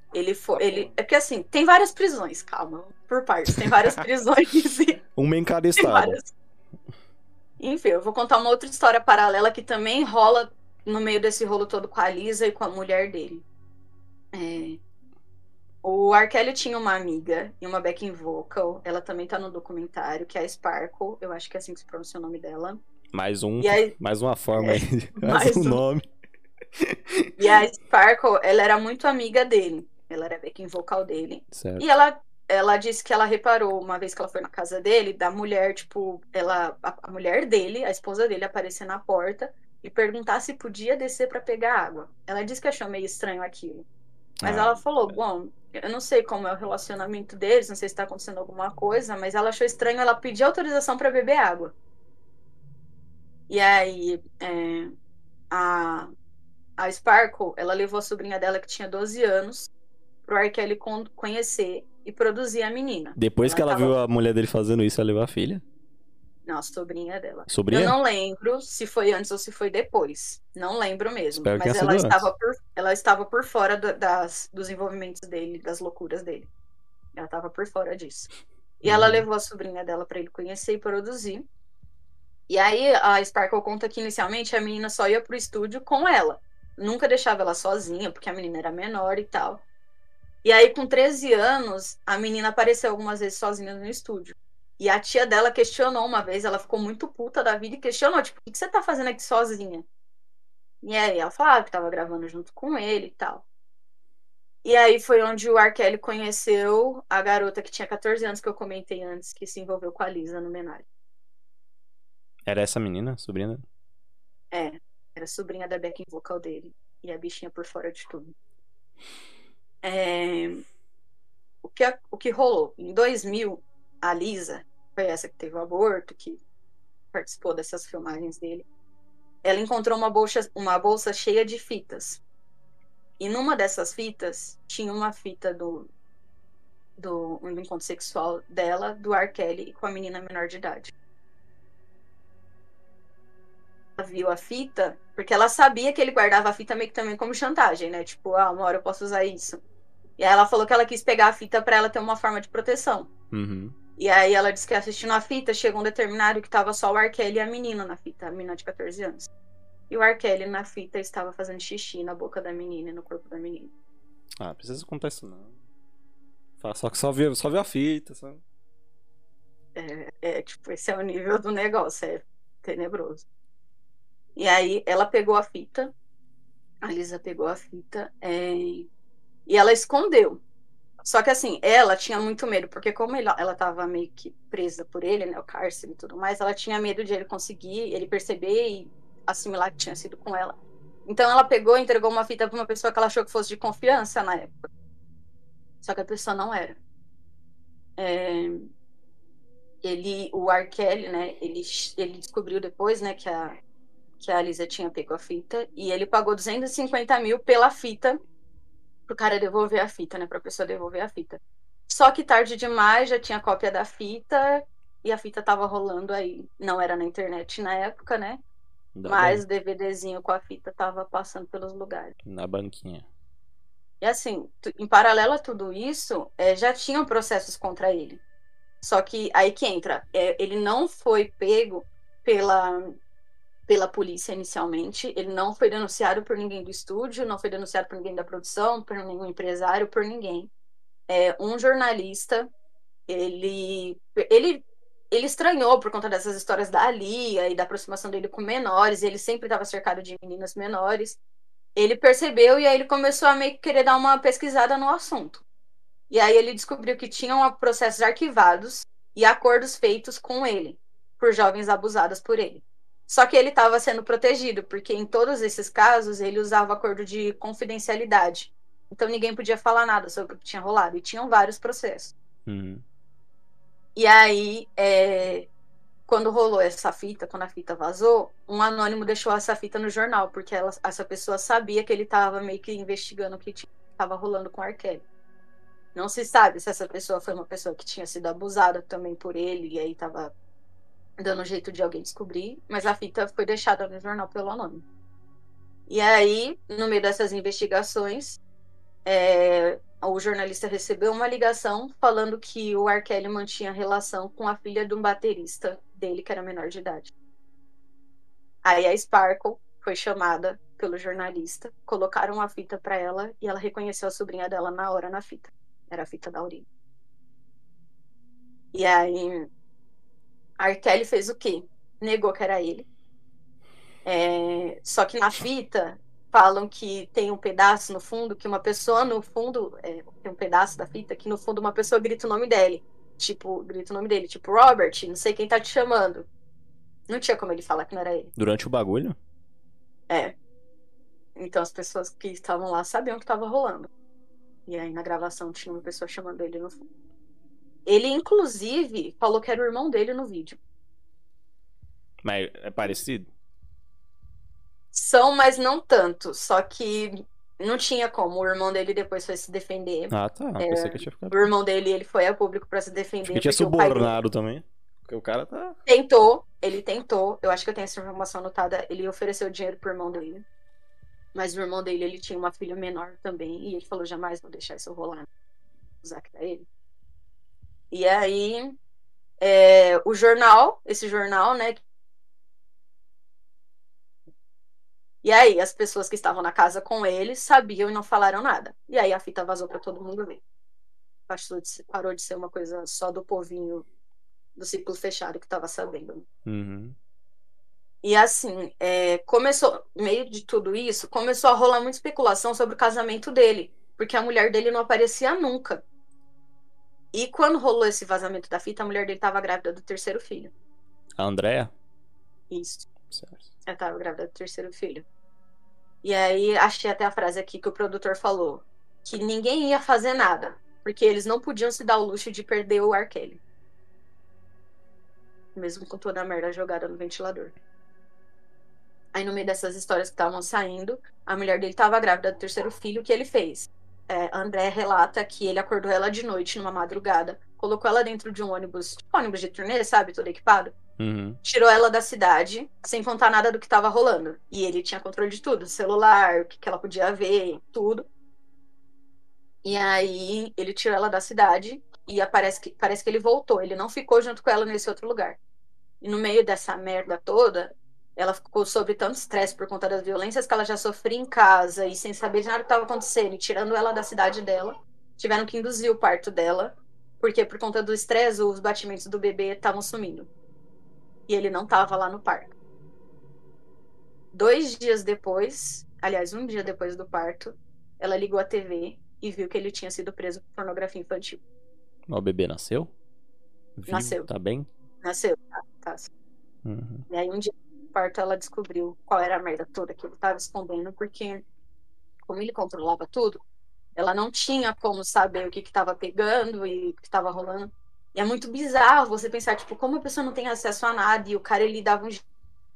Ele foi. Ele, é porque assim, tem várias prisões, calma, por partes. Tem várias prisões. Uma em cada Tem estado. várias. Enfim, eu vou contar uma outra história paralela que também rola no meio desse rolo todo com a Lisa e com a mulher dele. É... O R. Kelly tinha uma amiga e uma backing vocal. Ela também tá no documentário, que é a Sparkle. Eu acho que é assim que se pronuncia o nome dela. Mais um, aí, mais uma forma é, aí. Mais, mais um, um nome. E a Sparkle, ela era muito amiga dele. Ela era backing vocal dele. Certo. E ela, ela disse que ela reparou, uma vez que ela foi na casa dele, da mulher, tipo, ela, a, a mulher dele, a esposa dele, aparecer na porta e perguntar se podia descer pra pegar água. Ela disse que achou meio estranho aquilo. Mas ah, ela falou, bom, eu não sei como é o relacionamento deles, não sei se tá acontecendo alguma coisa, mas ela achou estranho ela pedir autorização pra beber água. E aí, é, a, a Sparkle, ela levou a sobrinha dela, que tinha doze anos, pro R. Kelly conhecer e produzir a menina. Depois ela que ela tava... viu a mulher dele fazendo isso, ela levou a filha? Não, a sobrinha dela. Sobrinha? Eu não lembro se foi antes ou se foi depois. Não lembro mesmo. Espero mas que ela estava, antes. por, ela estava por fora do, das, dos envolvimentos dele, das loucuras dele. Ela estava por fora disso. E uhum. ela levou a sobrinha dela para ele conhecer e produzir. E aí a Sparkle conta que inicialmente a menina só ia pro estúdio com ela. Nunca deixava ela sozinha, porque a menina era menor e tal. E aí, com treze anos, a menina apareceu algumas vezes sozinha no estúdio. E a tia dela questionou uma vez, ela ficou muito puta da vida e questionou, tipo, o que você tá fazendo aqui sozinha? E aí ela falava que tava gravando junto com ele e tal. E aí foi onde o R. Kelly conheceu a garota que tinha catorze anos, que eu comentei antes, que se envolveu com a Lisa no Menage. Era essa menina, sobrinha? É, era sobrinha da backing vocal dele. E a bichinha por fora de tudo. É... O, que, o que rolou? Em dois mil, a Lisa, foi essa que teve o aborto, que participou dessas filmagens dele, ela encontrou uma bolsa, uma bolsa cheia de fitas. E numa dessas fitas, tinha uma fita do, do, do encontro sexual dela, do R. Kelly, com a menina menor de idade. Ela viu a fita, porque ela sabia que ele guardava a fita meio que também como chantagem, né? Tipo, ah, uma hora eu posso usar isso. E aí ela falou que ela quis pegar a fita pra ela ter uma forma de proteção. Uhum. E aí ela disse que assistindo a fita, chegou um determinado que tava só o R. Kelly e a menina na fita, a menina de catorze anos. E o R. Kelly na fita estava fazendo xixi na boca da menina e no corpo da menina. Ah, precisa contar isso não. Só que só viu, só viu a fita. Só... É, é, tipo, esse é o nível do negócio, é tenebroso. E aí ela pegou a fita, a Lisa pegou a fita, é, e ela escondeu. Só que assim, ela tinha muito medo, porque como ela, ela tava meio que presa por ele, né, o cárcere e tudo mais, ela tinha medo de ele conseguir, ele perceber e assimilar que tinha sido com ela. Então ela pegou e entregou uma fita pra uma pessoa que ela achou que fosse de confiança na época. Só que a pessoa não era. É... Ele, o R. Kelly, né, ele, ele descobriu depois, né, que a, que a Lisa tinha pego a fita, e ele pagou duzentos e cinquenta mil pela fita, pro cara devolver a fita, né, pra pessoa devolver a fita. Só que tarde demais, já tinha cópia da fita, e a fita tava rolando aí. Não era na internet na época, né, da mas ban... o DVDzinho com a fita tava passando pelos lugares. Na banquinha. E assim, em paralelo a tudo isso, é, já tinham processos contra ele. Só que aí que entra, é, ele não foi pego pela, pela polícia inicialmente, ele não foi denunciado por ninguém do estúdio, não foi denunciado por ninguém da produção, por nenhum empresário, por ninguém. É, um jornalista, ele, ele, ele estranhou por conta dessas histórias da Lia e da aproximação dele com menores, ele sempre estava cercado de meninas menores. Ele percebeu e aí ele começou a meio que querer dar uma pesquisada no assunto. E aí ele descobriu que tinham processos arquivados e acordos feitos com ele, por jovens abusadas por ele. Só que ele estava sendo protegido, porque em todos esses casos ele usava acordo de confidencialidade. Então ninguém podia falar nada sobre o que tinha rolado. E tinham vários processos. Uhum. E aí, é... quando rolou essa fita, quando a fita vazou, um anônimo deixou essa fita no jornal, porque ela, essa pessoa sabia que ele estava meio que investigando o que estava rolando com o R. Kelly. Não se sabe se essa pessoa foi uma pessoa que tinha sido abusada também por ele, e aí estava dando um jeito de alguém descobrir, mas a fita foi deixada no jornal pelo anônimo. E aí, no meio dessas investigações, é, o jornalista recebeu uma ligação falando que o R. Kelly mantinha relação com a filha de um baterista dele, que era menor de idade. Aí a Sparkle foi chamada pelo jornalista, colocaram a fita para ela e ela reconheceu a sobrinha dela na hora na fita. Era a fita da Aurina. E aí a R. Kelly fez o quê? Negou que era ele. É, só que na fita falam que tem um pedaço no fundo, que uma pessoa no fundo, é, tem um pedaço da fita que no fundo uma pessoa grita o nome dele. Tipo, grita o nome dele, tipo, Robert, não sei quem tá te chamando. Não tinha como ele falar que não era ele. Durante o bagulho? É. Então as pessoas que estavam lá sabiam o que estava rolando. E aí na gravação tinha uma pessoa chamando ele no fundo. Ele, inclusive, falou que era o irmão dele no vídeo. Mas é parecido? São, mas não tanto. Só que não tinha como. O irmão dele depois foi se defender. Ah, tá. É, Pensei que tinha ficado. O irmão dele, ele foi a público pra se defender. Porque tinha porque o pai dele subornado também. Porque o cara tá. tentou, ele tentou. Eu acho que eu tenho essa informação anotada. Ele ofereceu dinheiro pro irmão dele. Mas o irmão dele, ele tinha uma filha menor também. E ele falou, jamais vou deixar isso rolar. Usar que pra ele. E aí, é, o jornal, esse jornal, né? E aí, as pessoas que estavam na casa com ele sabiam e não falaram nada. E aí a fita vazou pra todo mundo ver. Passou de ser- Parou de ser uma coisa só do povinho do ciclo fechado que tava sabendo. Uhum. E assim, é, começou, no meio de tudo isso, começou a rolar muita especulação sobre o casamento dele. Porque a mulher dele não aparecia nunca. E quando rolou esse vazamento da fita, a mulher dele tava grávida do terceiro filho. A Andrea? Isso. Certo. Ela tava grávida do terceiro filho. E aí, achei até a frase aqui que o produtor falou. Que ninguém ia fazer nada. Porque eles não podiam se dar o luxo de perder o R. Kelly. Mesmo com toda a merda jogada no ventilador. Aí, no meio dessas histórias que estavam saindo, a mulher dele tava grávida do terceiro filho. O que ele fez? É, André relata que ele acordou ela de noite, numa madrugada. Colocou ela dentro de um ônibus, tipo ônibus de turnê, sabe? Todo equipado. Uhum. Tirou ela da cidade, sem contar nada do que estava rolando. E ele tinha controle de tudo, celular, o que que ela podia ver, tudo. E aí ele tirou ela da cidade e parece que, parece que ele voltou. Ele não ficou junto com ela nesse outro lugar. E no meio dessa merda toda, ela ficou sob tanto estresse por conta das violências que ela já sofria em casa e sem saber de nada que estava acontecendo. E tirando ela da cidade dela, tiveram que induzir o parto dela, porque por conta do estresse, os batimentos do bebê estavam sumindo. E ele não estava lá no parto. Dois dias depois, aliás, um dia depois do parto, ela ligou a T V e viu que ele tinha sido preso por pornografia infantil. O bebê nasceu? Vivo? Nasceu. Tá bem? Nasceu, tá? tá. Uhum. E aí, um dia do parto, ela descobriu qual era a merda toda que ele estava escondendo, porque, como ele controlava tudo, ela não tinha como saber o que estava pegando e o que estava rolando. E é muito bizarro você pensar, tipo, como a pessoa não tem acesso a nada e o cara, ele dava um jeito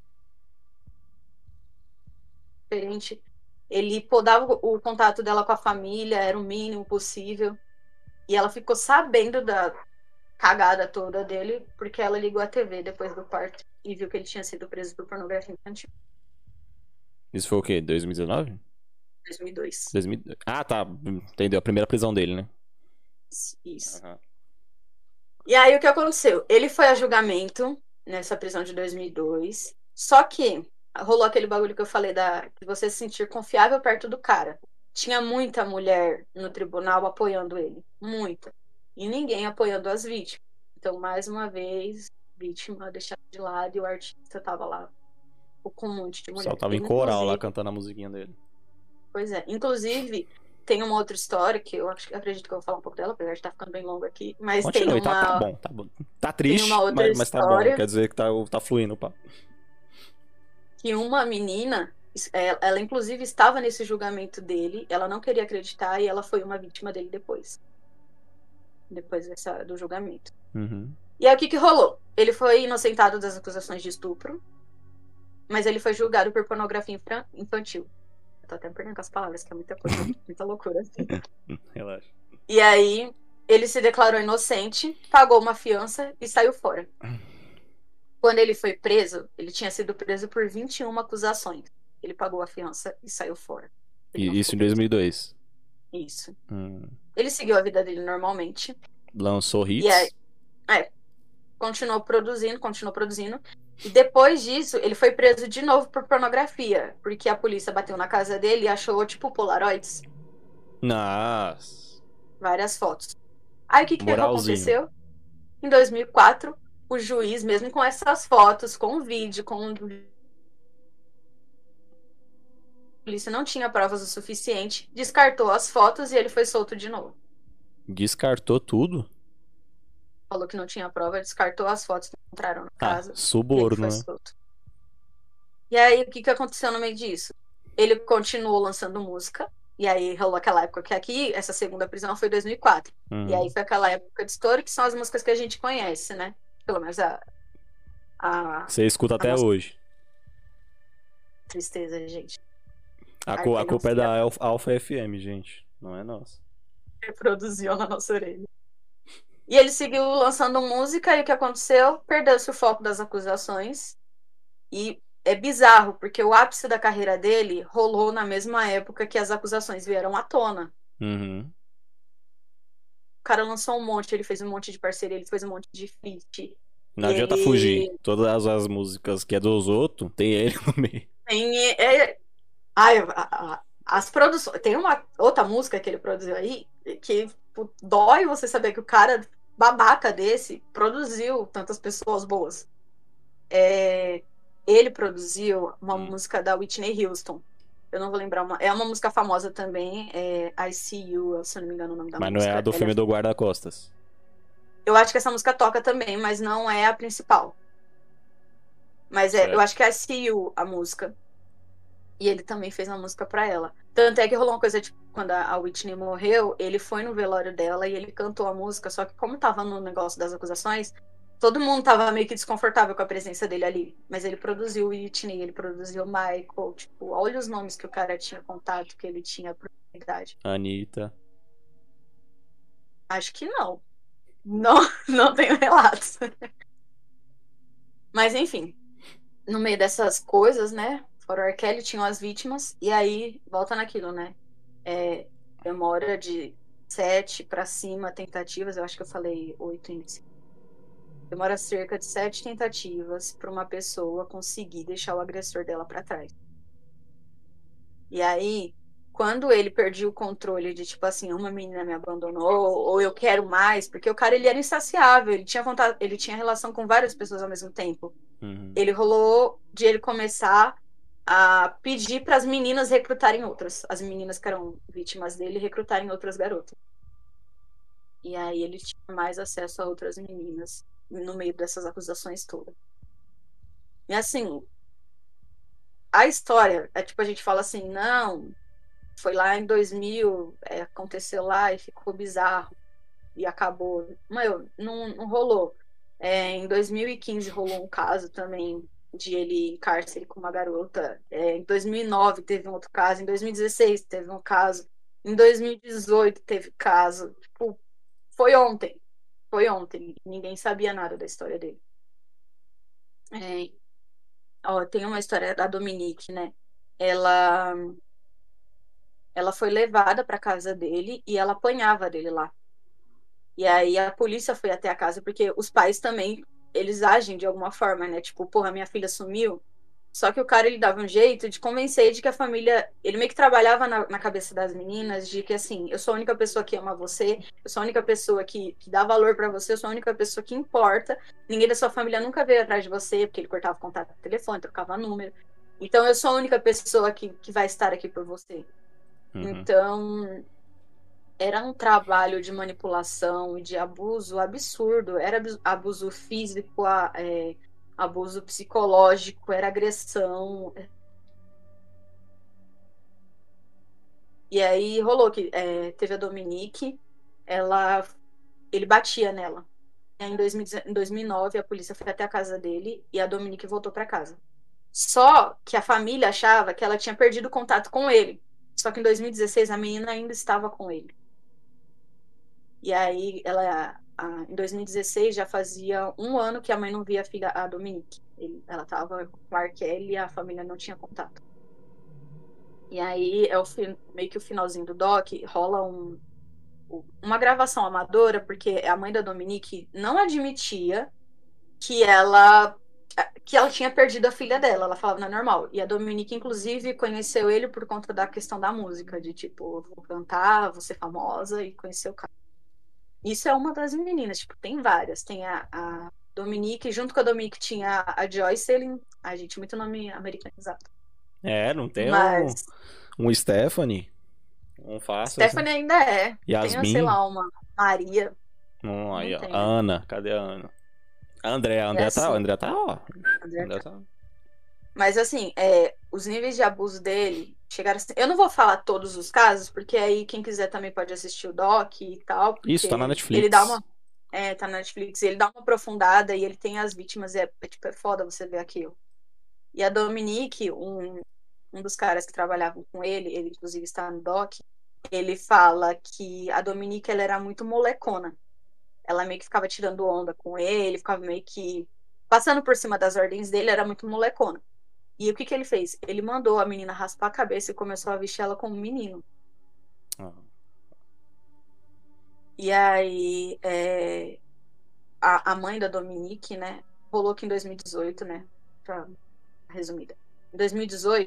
diferente. Ele podava o contato dela com a família, era o mínimo possível. E ela ficou sabendo da cagada toda dele, porque ela ligou a T V depois do parto e viu que ele tinha sido preso por pornografia infantil. Isso foi o quê? dois mil e dezenove? dois mil e dois. dois mil... Ah, tá. Entendeu. A primeira prisão dele, né? Isso. Uhum. E aí, o que aconteceu? Ele foi a julgamento nessa prisão de dois mil e dois, só que rolou aquele bagulho que eu falei da de você se sentir confiável perto do cara. Tinha muita mulher no tribunal apoiando ele. Muita. E ninguém apoiando as vítimas. Então, mais uma vez, vítima deixada de lado e o artista tava lá com um monte de O mulher. pessoal tava em coral lá Inclusive- cantando a musiquinha dele. Pois é. Inclusive, tem uma outra história que eu acho, acredito que eu vou falar um pouco dela, apesar de estar ficando bem longo aqui. Mas Continue, tem uma... tá, tá bom, tá bom. Tá triste, uma outra mas, mas tá bom. história. Quer dizer que tá, tá fluindo o papo. que uma menina, ela, ela inclusive estava nesse julgamento dele, ela não queria acreditar e ela foi uma vítima dele depois. Depois dessa, do julgamento. Uhum. E aí o que que rolou? Ele foi inocentado das acusações de estupro, mas ele foi julgado por pornografia infra- infantil. Eu tô até perdendo com as palavras, que é muita coisa, muita loucura. Relaxa. E aí ele se declarou inocente, pagou uma fiança e saiu fora. Quando ele foi preso, ele tinha sido preso por vinte e uma acusações. Ele pagou a fiança e saiu fora. Ele não E isso em ficou preso. dois mil e dois. Isso. Hum. Ele seguiu a vida dele normalmente. Lançou hits? E aí, é, continuou produzindo, continuou produzindo. E depois disso, ele foi preso de novo por pornografia. Porque a polícia bateu na casa dele e achou, tipo, polaroids. Nossa. Várias fotos. Aí o que, que Moralzinho. aconteceu? Em dois mil e quatro, o juiz, mesmo com essas fotos, com o vídeo, com a polícia não tinha provas o suficiente, descartou as fotos e ele foi solto de novo. Descartou tudo? Falou que não tinha prova, descartou as fotos que encontraram na casa. Ah, E ele suborno, foi né? solto. E aí, o que, que aconteceu no meio disso? Ele continuou lançando música. E aí rolou aquela época que aqui, essa segunda prisão foi em dois mil e quatro. Uhum. E aí foi aquela época de estouro que são as músicas que a gente conhece, né? Pelo menos a. a Você escuta a até nossa hoje. tristeza, gente. A, cu- a Aí não culpa é se da Alf- Alfa F M, gente. Não é nossa. reproduziu na nossa orelha. E ele seguiu lançando música e o que aconteceu? Perdeu-se o foco das acusações. E é bizarro, porque o ápice da carreira dele rolou na mesma época que as acusações vieram à tona. Uhum. O cara lançou um monte, ele fez um monte de parceria, ele fez um monte de feat. Não adianta ele... fugir. Todas as músicas que é dos outros, tem ele no meio. Tem, é... Ai, a- a- as produções. Tem uma outra música que ele produziu aí que pô, dói você saber que o cara babaca desse produziu tantas pessoas boas. É... Ele produziu uma Hum. música da Whitney Houston. Eu não vou lembrar uma. É uma música famosa também. É I See You, se eu não me engano o nome da Mas não música. é a do Ela filme é- do Guarda-Costas. Eu acho que essa música toca também, mas não é a principal. Mas é, Certo. eu acho que é I See You a música. E ele também fez uma música pra ela. Tanto é que rolou uma coisa, tipo, quando a a Whitney morreu, ele foi no velório dela e ele cantou a música, só que como tava no negócio das acusações, todo mundo tava meio que desconfortável com a presença dele ali. Mas ele produziu Whitney, ele produziu Michael, tipo, olha os nomes que o cara tinha contato, que ele tinha proximidade. Anitta. Acho que não. Não, não tenho relatos. Mas enfim, no meio dessas coisas, né? Fora o R. Kelly, tinham as vítimas, e aí volta naquilo, né? É, demora de sete para cima tentativas, eu acho que eu falei oito em si. Demora cerca de sete tentativas para uma pessoa conseguir deixar o agressor dela para trás. E aí, quando ele perdia o controle de tipo assim, uma menina me abandonou ou eu quero mais, porque o cara ele era insaciável, ele tinha vontade, ele tinha relação com várias pessoas ao mesmo tempo. Uhum. Ele rolou de ele começar a pedir para as meninas recrutarem outras, as meninas que eram vítimas dele recrutarem outras garotas. E aí ele tinha mais acesso a outras meninas no meio dessas acusações todas. E assim, a história é tipo a gente fala assim, não, foi lá em dois mil, é, aconteceu lá e ficou bizarro e acabou. Meu, não, não rolou. É, em dois mil e quinze rolou um caso também de ele em cárcere com uma garota. É, em dois mil e nove teve um outro caso. Em dois mil e dezesseis teve um caso. Em dois mil e dezoito teve caso. Tipo, foi ontem. Foi ontem. Ninguém sabia nada da história dele. É, ó, tem uma história da Dominique, né? Ela, ela foi levada para casa dele e ela apanhava dele lá. E aí a polícia foi até a casa, porque os pais também, eles agem de alguma forma, né? Tipo, porra, minha filha sumiu. Só que o cara, ele dava um jeito de convencer de que a família... Ele meio que trabalhava na, na cabeça das meninas de que, assim, eu sou a única pessoa que ama você, eu sou a única pessoa que, que dá valor pra você, eu sou a única pessoa que importa. Ninguém da sua família nunca veio atrás de você, porque ele cortava contato no telefone, trocava número. Então, eu sou a única pessoa que, que vai estar aqui por você. Uhum. Então... Era um trabalho de manipulação e de abuso absurdo. Era abuso físico, é, abuso psicológico, era agressão. E aí rolou que é, teve a Dominique, ela, ele batia nela. Em, dois mil, em dois mil e nove, a polícia foi até a casa dele e a Dominique voltou para casa. Só que a família achava que ela tinha perdido contato com ele. Só que em dois mil e dezesseis a menina ainda estava com ele. E aí, ela, a, em dois mil e dezesseis, já fazia um ano que a mãe não via a filha, a Dominique. Ele, ela estava com o R. Kelly e a família não tinha contato. E aí é o fi- meio que o finalzinho do doc, rola um, uma gravação amadora, porque a mãe da Dominique não admitia que ela que ela tinha perdido a filha dela, ela falava, não é normal. E a Dominique, inclusive, conheceu ele por conta da questão da música, de tipo, vou cantar, vou ser famosa e conhecer o cara. Isso é uma das meninas, tipo, tem várias. Tem a, a Dominique, junto com a Dominique tinha a Joycelyn. Ai, gente, muito nome americanizado. É, não tem um, Mas um Stephanie? Um fácil assim. Stephanie ainda é. Tem, sei Yasmin? lá, uma Maria. Não, aí, Não ó. tem, né? Ana, cadê a Ana? A André, a É André tá, a assim. André tá, ó. A André André tá. Mas assim, é, os níveis de abuso dele chegaram. a- Eu não vou falar todos os casos, porque aí quem quiser também pode assistir o doc e tal, Isso, tá na porque ele dá Netflix. uma. É, tá na Netflix, ele dá uma aprofundada e ele tem as vítimas, e é, é, tipo, é foda você ver aquilo. E a Dominique, um, um dos caras que trabalhavam com ele, ele inclusive está no doc, ele fala que a Dominique ela era muito molecona. Ela meio que ficava tirando onda com ele, ficava meio que passando por cima das ordens dele, era muito molecona. E o que que ele fez? Ele mandou a menina raspar a cabeça e começou a vestir ela como um menino. Ah. E aí, é, a, a mãe da Dominique, né, rolou que em dois mil e dezoito, né, pra resumida. Em dois mil e dezoito,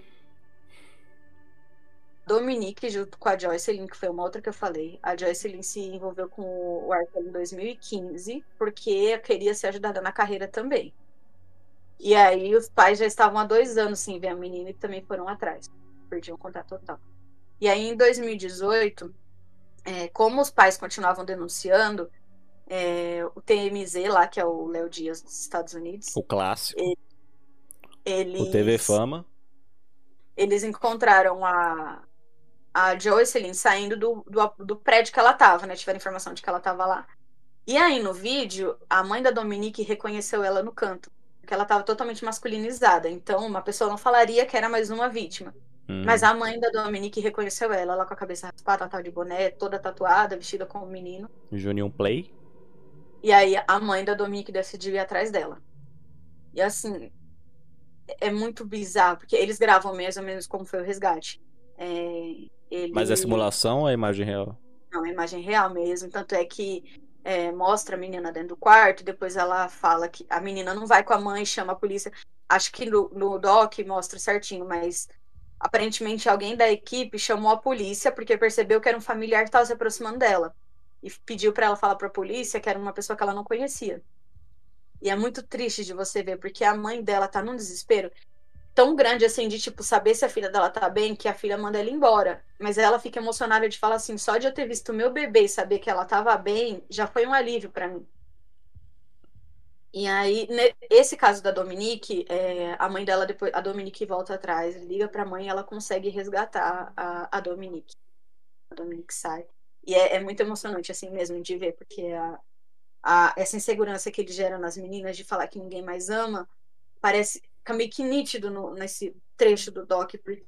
Dominique, junto com a Joycelyn, que foi uma outra que eu falei, a Joycelyn se envolveu com o Arthur em dois mil e quinze, porque queria ser ajudada na carreira também. E aí os pais já estavam há dois anos sem ver a menina e também foram atrás. Perdiam o contato total. E aí em dois mil e dezoito, é, como os pais continuavam denunciando, é, o T M Z lá, que é o Léo Dias dos Estados Unidos, O clássico. eles, O T V Fama. eles encontraram a, a Joycelyn saindo do, do, do prédio que ela tava, né? Tiveram informação de que ela tava lá. E aí no vídeo, a mãe da Dominique reconheceu ela no canto, porque ela tava totalmente masculinizada. Então uma pessoa não falaria que era mais uma vítima. Hum. Mas a mãe da Dominique reconheceu ela, ela com a cabeça raspada, ela tava de boné, toda tatuada, vestida como um menino. Junior Play. E aí a mãe da Dominique decidiu ir atrás dela. E assim, é muito bizarro, porque eles gravam mais ou menos como foi o resgate. É, ele... Mas é simulação ou é imagem real? Não, é imagem real mesmo. Tanto é que é, mostra a menina dentro do quarto, depois ela fala que a menina não vai com a mãe, chama a polícia. Acho que no, no doc mostra certinho, mas aparentemente alguém da equipe chamou a polícia porque percebeu que era um familiar que estava se aproximando dela. E pediu para ela falar para a polícia que era uma pessoa que ela não conhecia. E é muito triste de você ver, porque a mãe dela tá num desespero tão grande assim de tipo saber se a filha dela tá bem, que a filha manda ela embora. Mas ela fica emocionada de falar assim, só de eu ter visto meu bebê e saber que ela tava bem, já foi um alívio para mim. E aí, esse caso da Dominique, é, a mãe dela depois, a Dominique volta atrás, liga pra mãe e ela consegue resgatar a, a Dominique. A Dominique sai. E é, é muito emocionante assim mesmo de ver, porque a, a, essa insegurança que ele gera nas meninas de falar que ninguém mais ama, parece fica meio que nítido no, nesse trecho do doc, porque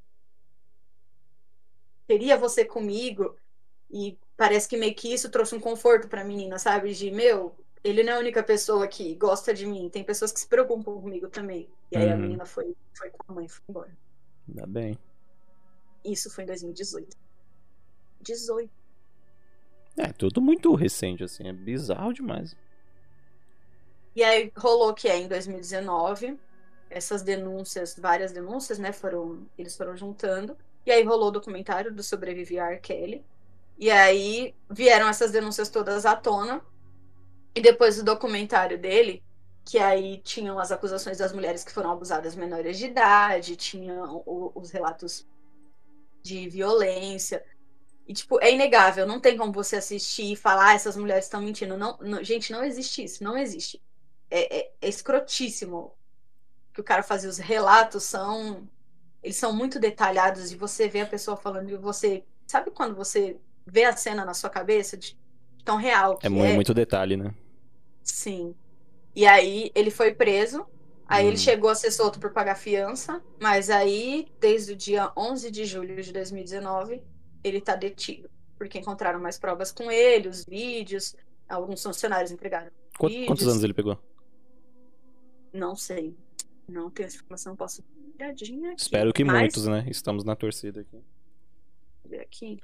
queria você comigo, e parece que meio que isso trouxe um conforto pra menina, sabe? De, meu, ele não é a única pessoa que gosta de mim, tem pessoas que se preocupam comigo também. E aí Uhum. a menina foi, foi com a mãe e foi embora. Ainda bem. Isso foi em dois mil e dezoito. dezoito. É, tudo muito recente, assim. É bizarro demais. E aí rolou que é em dois mil e dezenove, essas denúncias, várias denúncias, né, foram, eles foram juntando, e aí rolou o documentário do Sobreviver a R. Kelly, e aí vieram essas denúncias todas à tona, e depois do documentário dele, que aí tinham as acusações das mulheres que foram abusadas menores de idade, tinham os relatos de violência, e tipo, é inegável, não tem como você assistir e falar, ah, essas mulheres estão mentindo, não, não, gente, não existe isso, não existe. É, é, é escrotíssimo que o cara fazia, os relatos são eles são muito detalhados, e você vê a pessoa falando e você sabe quando você vê a cena na sua cabeça de tão real que É é, mu- muito detalhe, né? sim. E aí ele foi preso, aí ele Hum. chegou a ser solto por pagar fiança, mas aí desde o dia onze de julho de dois mil e dezenove ele tá detido, porque encontraram mais provas com ele, os vídeos, alguns funcionários entregaram Qu- vídeos. Quantos anos ele pegou? Não sei. Não tenho essa informação, posso Olhadinha aqui. Espero que Mas, muitos, né? Estamos na torcida aqui. Deixa eu ver aqui.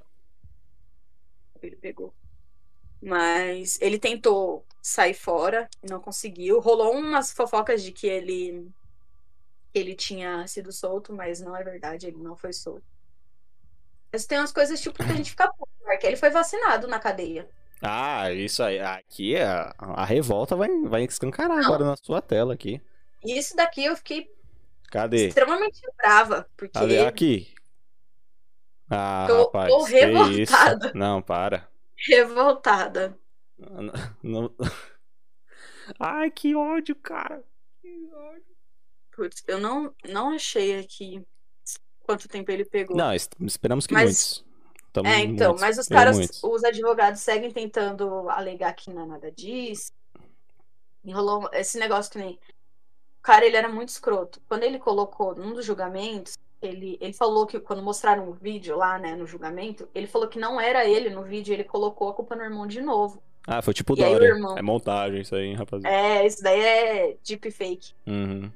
Ele pegou. Mas ele tentou sair fora e não conseguiu. Rolou umas fofocas de que ele, que ele tinha sido solto, mas não é verdade, ele não foi solto. Mas tem umas coisas tipo que a gente fica puto, né? Que ele foi vacinado na cadeia. Ah, isso aí. Aqui a, a revolta vai, vai escancarar Não. agora na sua tela aqui. E isso daqui eu fiquei Cadê? extremamente brava, porque Cadê? Aqui. Ah, tô, rapaz. tô que revoltada. isso? Não, para. Revoltada. Não- não- Ai, que ódio, cara. Que ódio. Putz, eu não, não achei aqui quanto tempo ele pegou. Não, es- esperamos que Mas- muitos. Tamo É, então, muitos, mas os pelo caras, muitos. os advogados seguem tentando alegar que não é nada disso. Enrolou esse negócio que nem. O cara, ele era muito escroto. Quando ele colocou num dos julgamentos, ele, ele falou que quando mostraram o vídeo lá, né, no julgamento, ele falou que não era ele no vídeo, ele colocou a culpa no irmão de novo. Ah, foi tipo E aí o Dória. irmão- É montagem isso aí, hein, rapaziada. É, isso daí é deepfake. Uhum.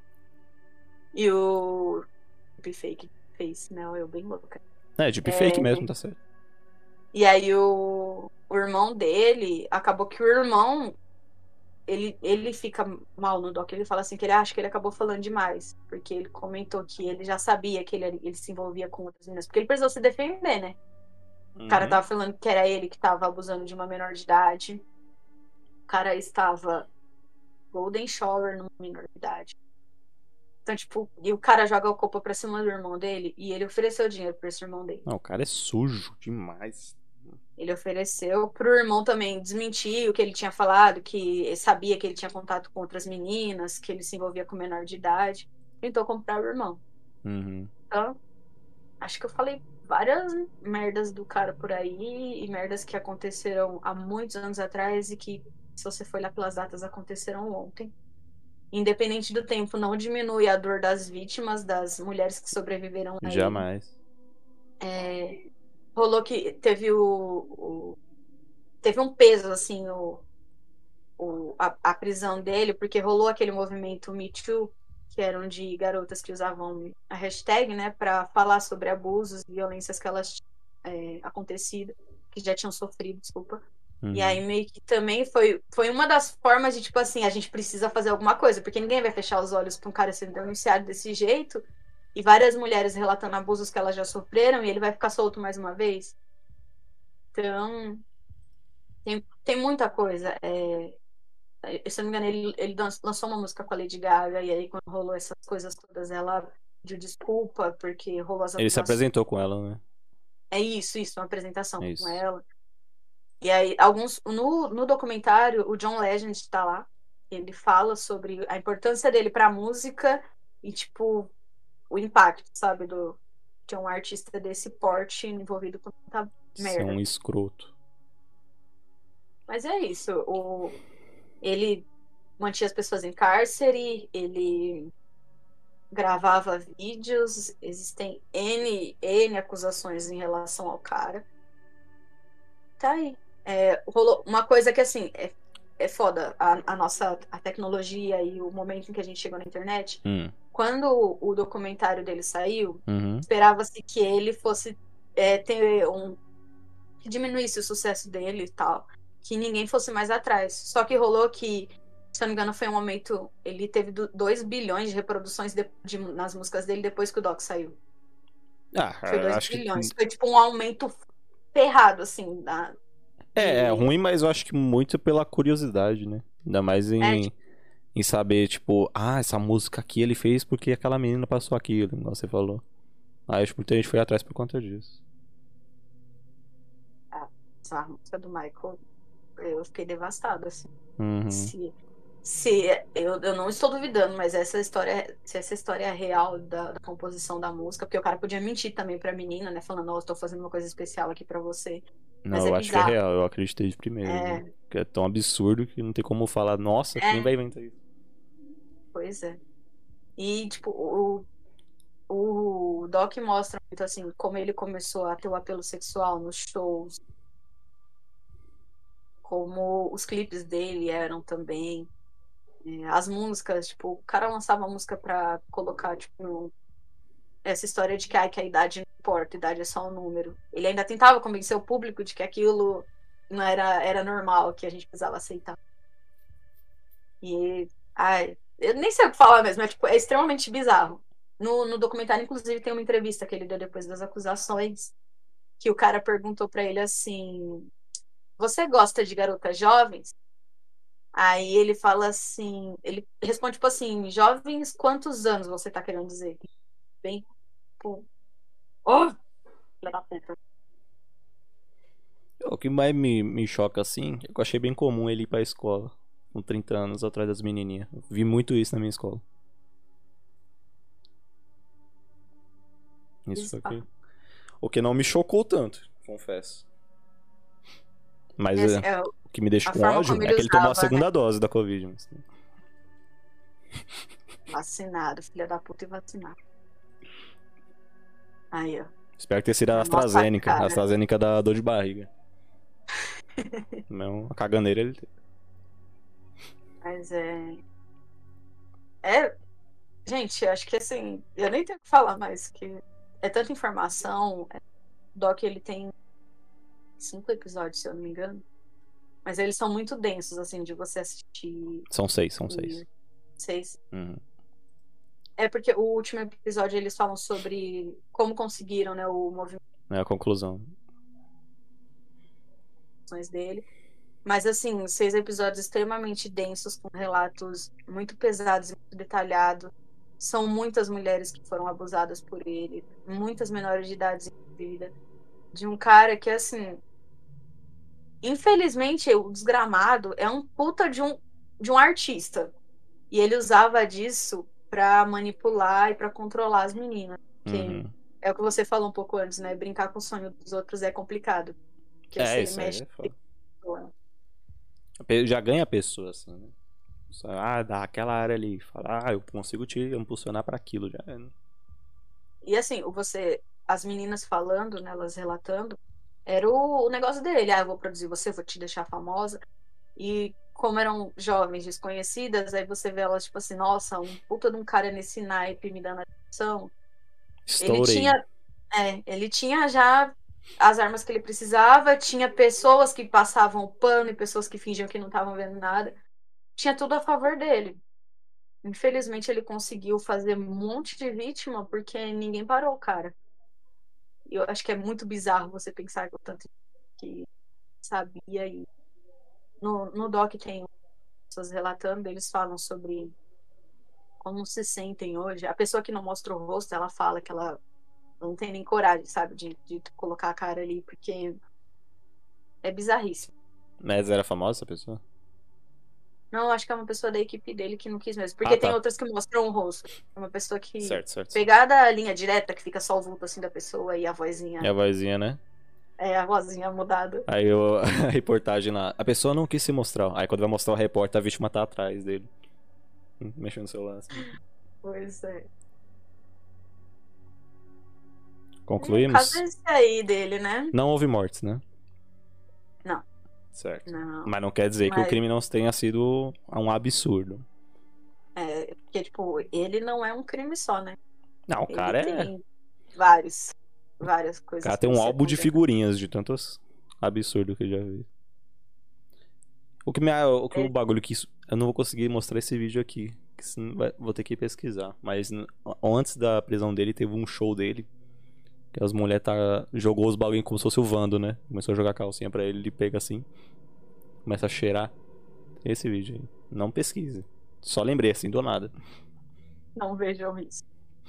E o deepfake fez, não, eu bem louca. É, deepfake É. mesmo, tá certo. E aí o, o irmão dele, acabou que o irmão, ele, ele fica mal no doc, ele fala assim que ele acha que ele acabou falando demais, porque ele comentou que ele já sabia que ele, ele se envolvia com outras meninas, porque ele precisou se defender, né? O cara Uhum. tava falando que era ele que tava abusando de uma menor de idade, o cara estava golden shower numa menor de idade. Então, tipo, e o cara joga a culpa pra cima do irmão dele, e ele ofereceu dinheiro pra esse irmão dele. Não, o cara é sujo demais. Ele ofereceu pro irmão também desmentir o que ele tinha falado, que sabia que ele tinha contato com outras meninas, que ele se envolvia com menor de idade. Tentou comprar o irmão. Uhum. Então, acho que eu falei várias merdas do cara por aí, e merdas que aconteceram há muitos anos atrás e que, se você for olhar pelas datas, aconteceram ontem. Independente do tempo, não diminui a dor das vítimas, das mulheres que sobreviveram a ele. Jamais. É, rolou que teve o, o- teve um peso assim o, o- a, a prisão dele, porque rolou aquele movimento Me Too, que eram de garotas que usavam a hashtag, né, para falar sobre abusos e violências que elas tinham é, acontecido, que já tinham sofrido, desculpa. Uhum. E aí meio que também foi, foi uma das formas de, tipo assim, a gente precisa fazer alguma coisa, porque ninguém vai fechar os olhos para um cara sendo denunciado desse jeito, e várias mulheres relatando abusos que elas já sofreram, e ele vai ficar solto mais uma vez. Então, tem, tem muita coisa. É, se eu não me engano, ele, ele dan- lançou uma música com a Lady Gaga, e aí quando rolou essas coisas todas, ela pediu desculpa, porque rolou as Ele se acusações. apresentou com ela, né? É isso, isso, uma apresentação É isso. com ela. E aí, alguns. No, no documentário, o John Legend está lá. Ele fala sobre a importância dele pra música e, tipo, o impacto, sabe? Do, de um artista desse porte envolvido com tanta Ser merda. um escroto. Mas é isso. O, ele mantinha as pessoas em cárcere, ele gravava vídeos, existem N, N acusações em relação ao cara. Tá aí. É, rolou uma coisa que, assim, é, é foda, a, a nossa a tecnologia e o momento em que a gente chegou na internet. Hum. Quando o, o documentário dele saiu, Uhum. esperava-se que ele fosse é, ter um... que diminuísse o sucesso dele e tal, que ninguém fosse mais atrás. Só que rolou que, se eu não me engano, foi um momento... Ele teve dois bilhões de reproduções de, de, nas músicas dele depois que o doc saiu. Ah, Foi eu dois acho bilhões. que. Foi tipo um aumento ferrado, assim, da... É, é E- ruim, mas eu acho que muito pela curiosidade, né? Ainda mais em, É, tipo- em saber, tipo, ah, essa música aqui ele fez porque aquela menina passou aquilo, igual você falou. Aí acho que muita gente foi atrás por conta disso. essa música do Michael, eu fiquei devastada, assim. Uhum. Se, se eu, eu não estou duvidando, mas essa história, se essa história é real da, da composição da música, porque o cara podia mentir também pra menina, né? Falando, ó, eu estou fazendo uma coisa especial aqui pra você. Não, Mas é eu acho que é bizarro. real, eu acreditei de primeiro. É. Né? Que é tão absurdo que não tem como falar, nossa, É. quem vai inventar isso? Pois é. E, tipo, o, o Doc mostra muito, assim, como ele começou a ter o apelo sexual nos shows, como os clipes dele eram também. É, as músicas, tipo, o cara lançava música pra colocar, tipo, no- essa história de que, ai, que a idade não importa, a idade é só um número. Ele ainda tentava convencer o público de que aquilo não era, era normal, que a gente precisava aceitar. E, ai, eu nem sei o que falar mesmo, é, tipo, é extremamente bizarro. No, no documentário, inclusive, tem uma entrevista que ele deu depois das acusações, que o cara perguntou pra ele assim: você gosta de garotas jovens? Aí ele fala assim, ele responde tipo assim, jovens, quantos anos você tá querendo dizer? Bem, tipo, oh, filha da puta. O que mais me, me choca assim, é que eu achei bem comum ele ir pra escola com trinta anos atrás das menininhas. Eu vi muito isso na minha escola. Isso foi o que, o que não me chocou tanto, confesso. Mas É, assim, é, é, o que me deixa a com forma ódio como é ele que ele tomou a usava, segunda né? dose da Covid. Mas... Vacinado, filha da puta e vacinado. Aí, ó. Espero que tenha sido a Na nossa AstraZeneca. A cara. AstraZeneca dá dor de barriga. Não, a caganeira ele tem. Mas é. É. Gente, acho que assim, eu nem tenho o que falar mais, que é tanta informação. É, o Doc, ele tem cinco episódios, se eu não me engano. Mas eles são muito densos, assim, de você assistir. São seis, são E seis. seis. Uhum. É porque o último episódio eles falam sobre como conseguiram, né, o movimento É a conclusão. dele. Mas, assim, seis episódios extremamente densos, com relatos muito pesados e muito detalhados. São muitas mulheres que foram abusadas por ele, muitas menores de idade envolvidas. De um cara que, assim, infelizmente, o Desgramado é um puta de um, de um artista. E ele usava disso pra manipular e pra controlar as meninas. Que Uhum. é o que você falou um pouco antes, né? Brincar com o sonho dos outros é complicado. Porque se É, ele isso aí mexe é foda. com a Já ganha a pessoa, assim, né? Só, ah, dá aquela área ali. Fala, ah, eu consigo te impulsionar pra aquilo. Já é, né? E assim, o você, as meninas falando, né, elas relatando, era o, o negócio dele. Ah, eu vou produzir você, vou te deixar famosa. E como eram jovens desconhecidas, aí você vê elas tipo assim, nossa, um puta de um cara nesse naipe me dando atenção. Ele Estourei. tinha, é, ele tinha já as armas que ele precisava, tinha pessoas que passavam o pano e pessoas que fingiam que não estavam vendo nada. Tinha tudo a favor dele. Infelizmente, ele conseguiu fazer um monte de vítima porque ninguém parou o cara. E eu acho que é muito bizarro você pensar que o tanto que sabia. E no, no doc tem pessoas relatando, eles falam sobre como se sentem hoje. A pessoa que não mostra o rosto, ela fala que ela não tem nem coragem, sabe, de, de colocar a cara ali, porque é bizarríssimo. Mas era famosa essa pessoa? Não, acho que é uma pessoa da equipe dele que não quis mesmo. Ah, Porque tem tá. outras que mostram o rosto. É uma pessoa que. Certo, certo. certo. Pegada a linha direta, que fica só o vulto assim da pessoa e a vozinha. E a vozinha, né? É, a vozinha mudada. Aí eu, a reportagem lá. A pessoa não quis se mostrar. Aí quando vai mostrar o repórter, a vítima tá atrás dele. Mexendo no celular, assim. Pois é. Concluímos? O caso é esse aí dele, né? Não houve mortes, né? Não. Certo. Não. Mas não quer dizer Mas... que o crime não tenha sido um absurdo. É, porque, tipo, ele não é um crime só, né? Não, o Ele cara é. tem vários. Várias O coisas. cara tem pra um ser álbum de condenado. figurinhas de tantos absurdos que eu já vi. O que, me, o, que o É. bagulho que isso, eu não vou conseguir mostrar esse vídeo aqui. Que senão vai- vou ter que pesquisar. Mas n- antes da prisão dele, teve um show dele. Que as mulheres tá, jogou os bagulhos como se fosse o Vando, né? Começou a jogar calcinha pra ele, ele pega assim. Começa a cheirar. Tem esse vídeo aí. Não pesquise. Só lembrei assim, do nada. Não vejam isso.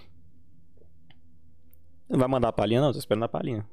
Não vai mandar a palhinha, não? Tô esperando a palhinha.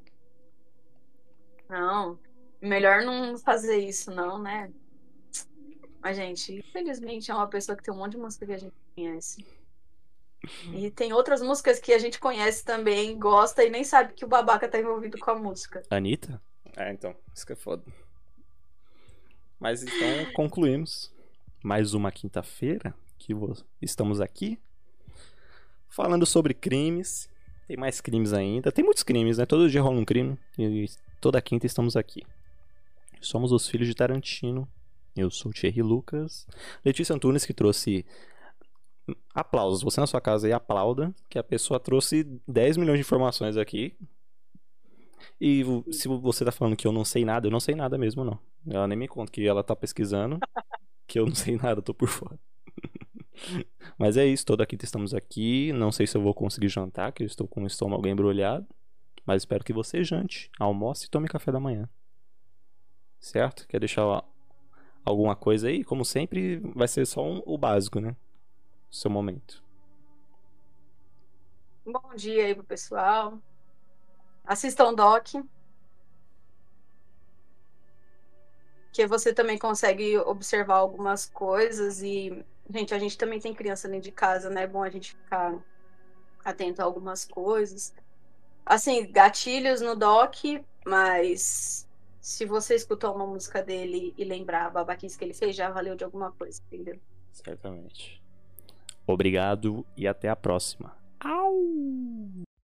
Não. Melhor não fazer isso, não, né? Mas, gente, infelizmente é uma pessoa que tem um monte de música que a gente conhece. E tem outras músicas que a gente conhece também, gosta e nem sabe que o babaca tá envolvido com a música. Anitta? É, então. Isso que é foda. Mas então concluímos. Mais uma quinta-feira que vo- estamos aqui. Falando sobre crimes. Tem mais crimes ainda. Tem muitos crimes, né? Todo dia rola um crime. E toda quinta estamos aqui. Somos os filhos de Tarantino. Eu sou o Thierry Lucas. Letícia Antunes, que trouxe aplausos. Você na sua casa aí aplauda, que a pessoa trouxe dez milhões de informações aqui. E se você tá falando que eu não sei nada, eu não sei nada mesmo, não. Ela nem me conta que ela tá pesquisando, que eu não sei nada, eu tô por fora. Mas é isso, toda quinta estamos aqui. Não sei se eu vou conseguir jantar, que eu estou com o estômago embrulhado. Mas espero que você jante, almoce e tome café da manhã. Certo? Quer deixar alguma coisa aí? Como sempre, vai ser só um, o básico, né? Seu momento. Bom dia aí pro pessoal. Assistam o Doc. Que você também consegue observar algumas coisas e, gente, a gente também tem criança dentro de casa, né? É bom a gente ficar atento a algumas coisas. Assim, gatilhos no Doc, mas se você escutar uma música dele e lembrar a babaquice que ele fez, já valeu de alguma coisa, entendeu? Certamente. Obrigado e até a próxima. Au!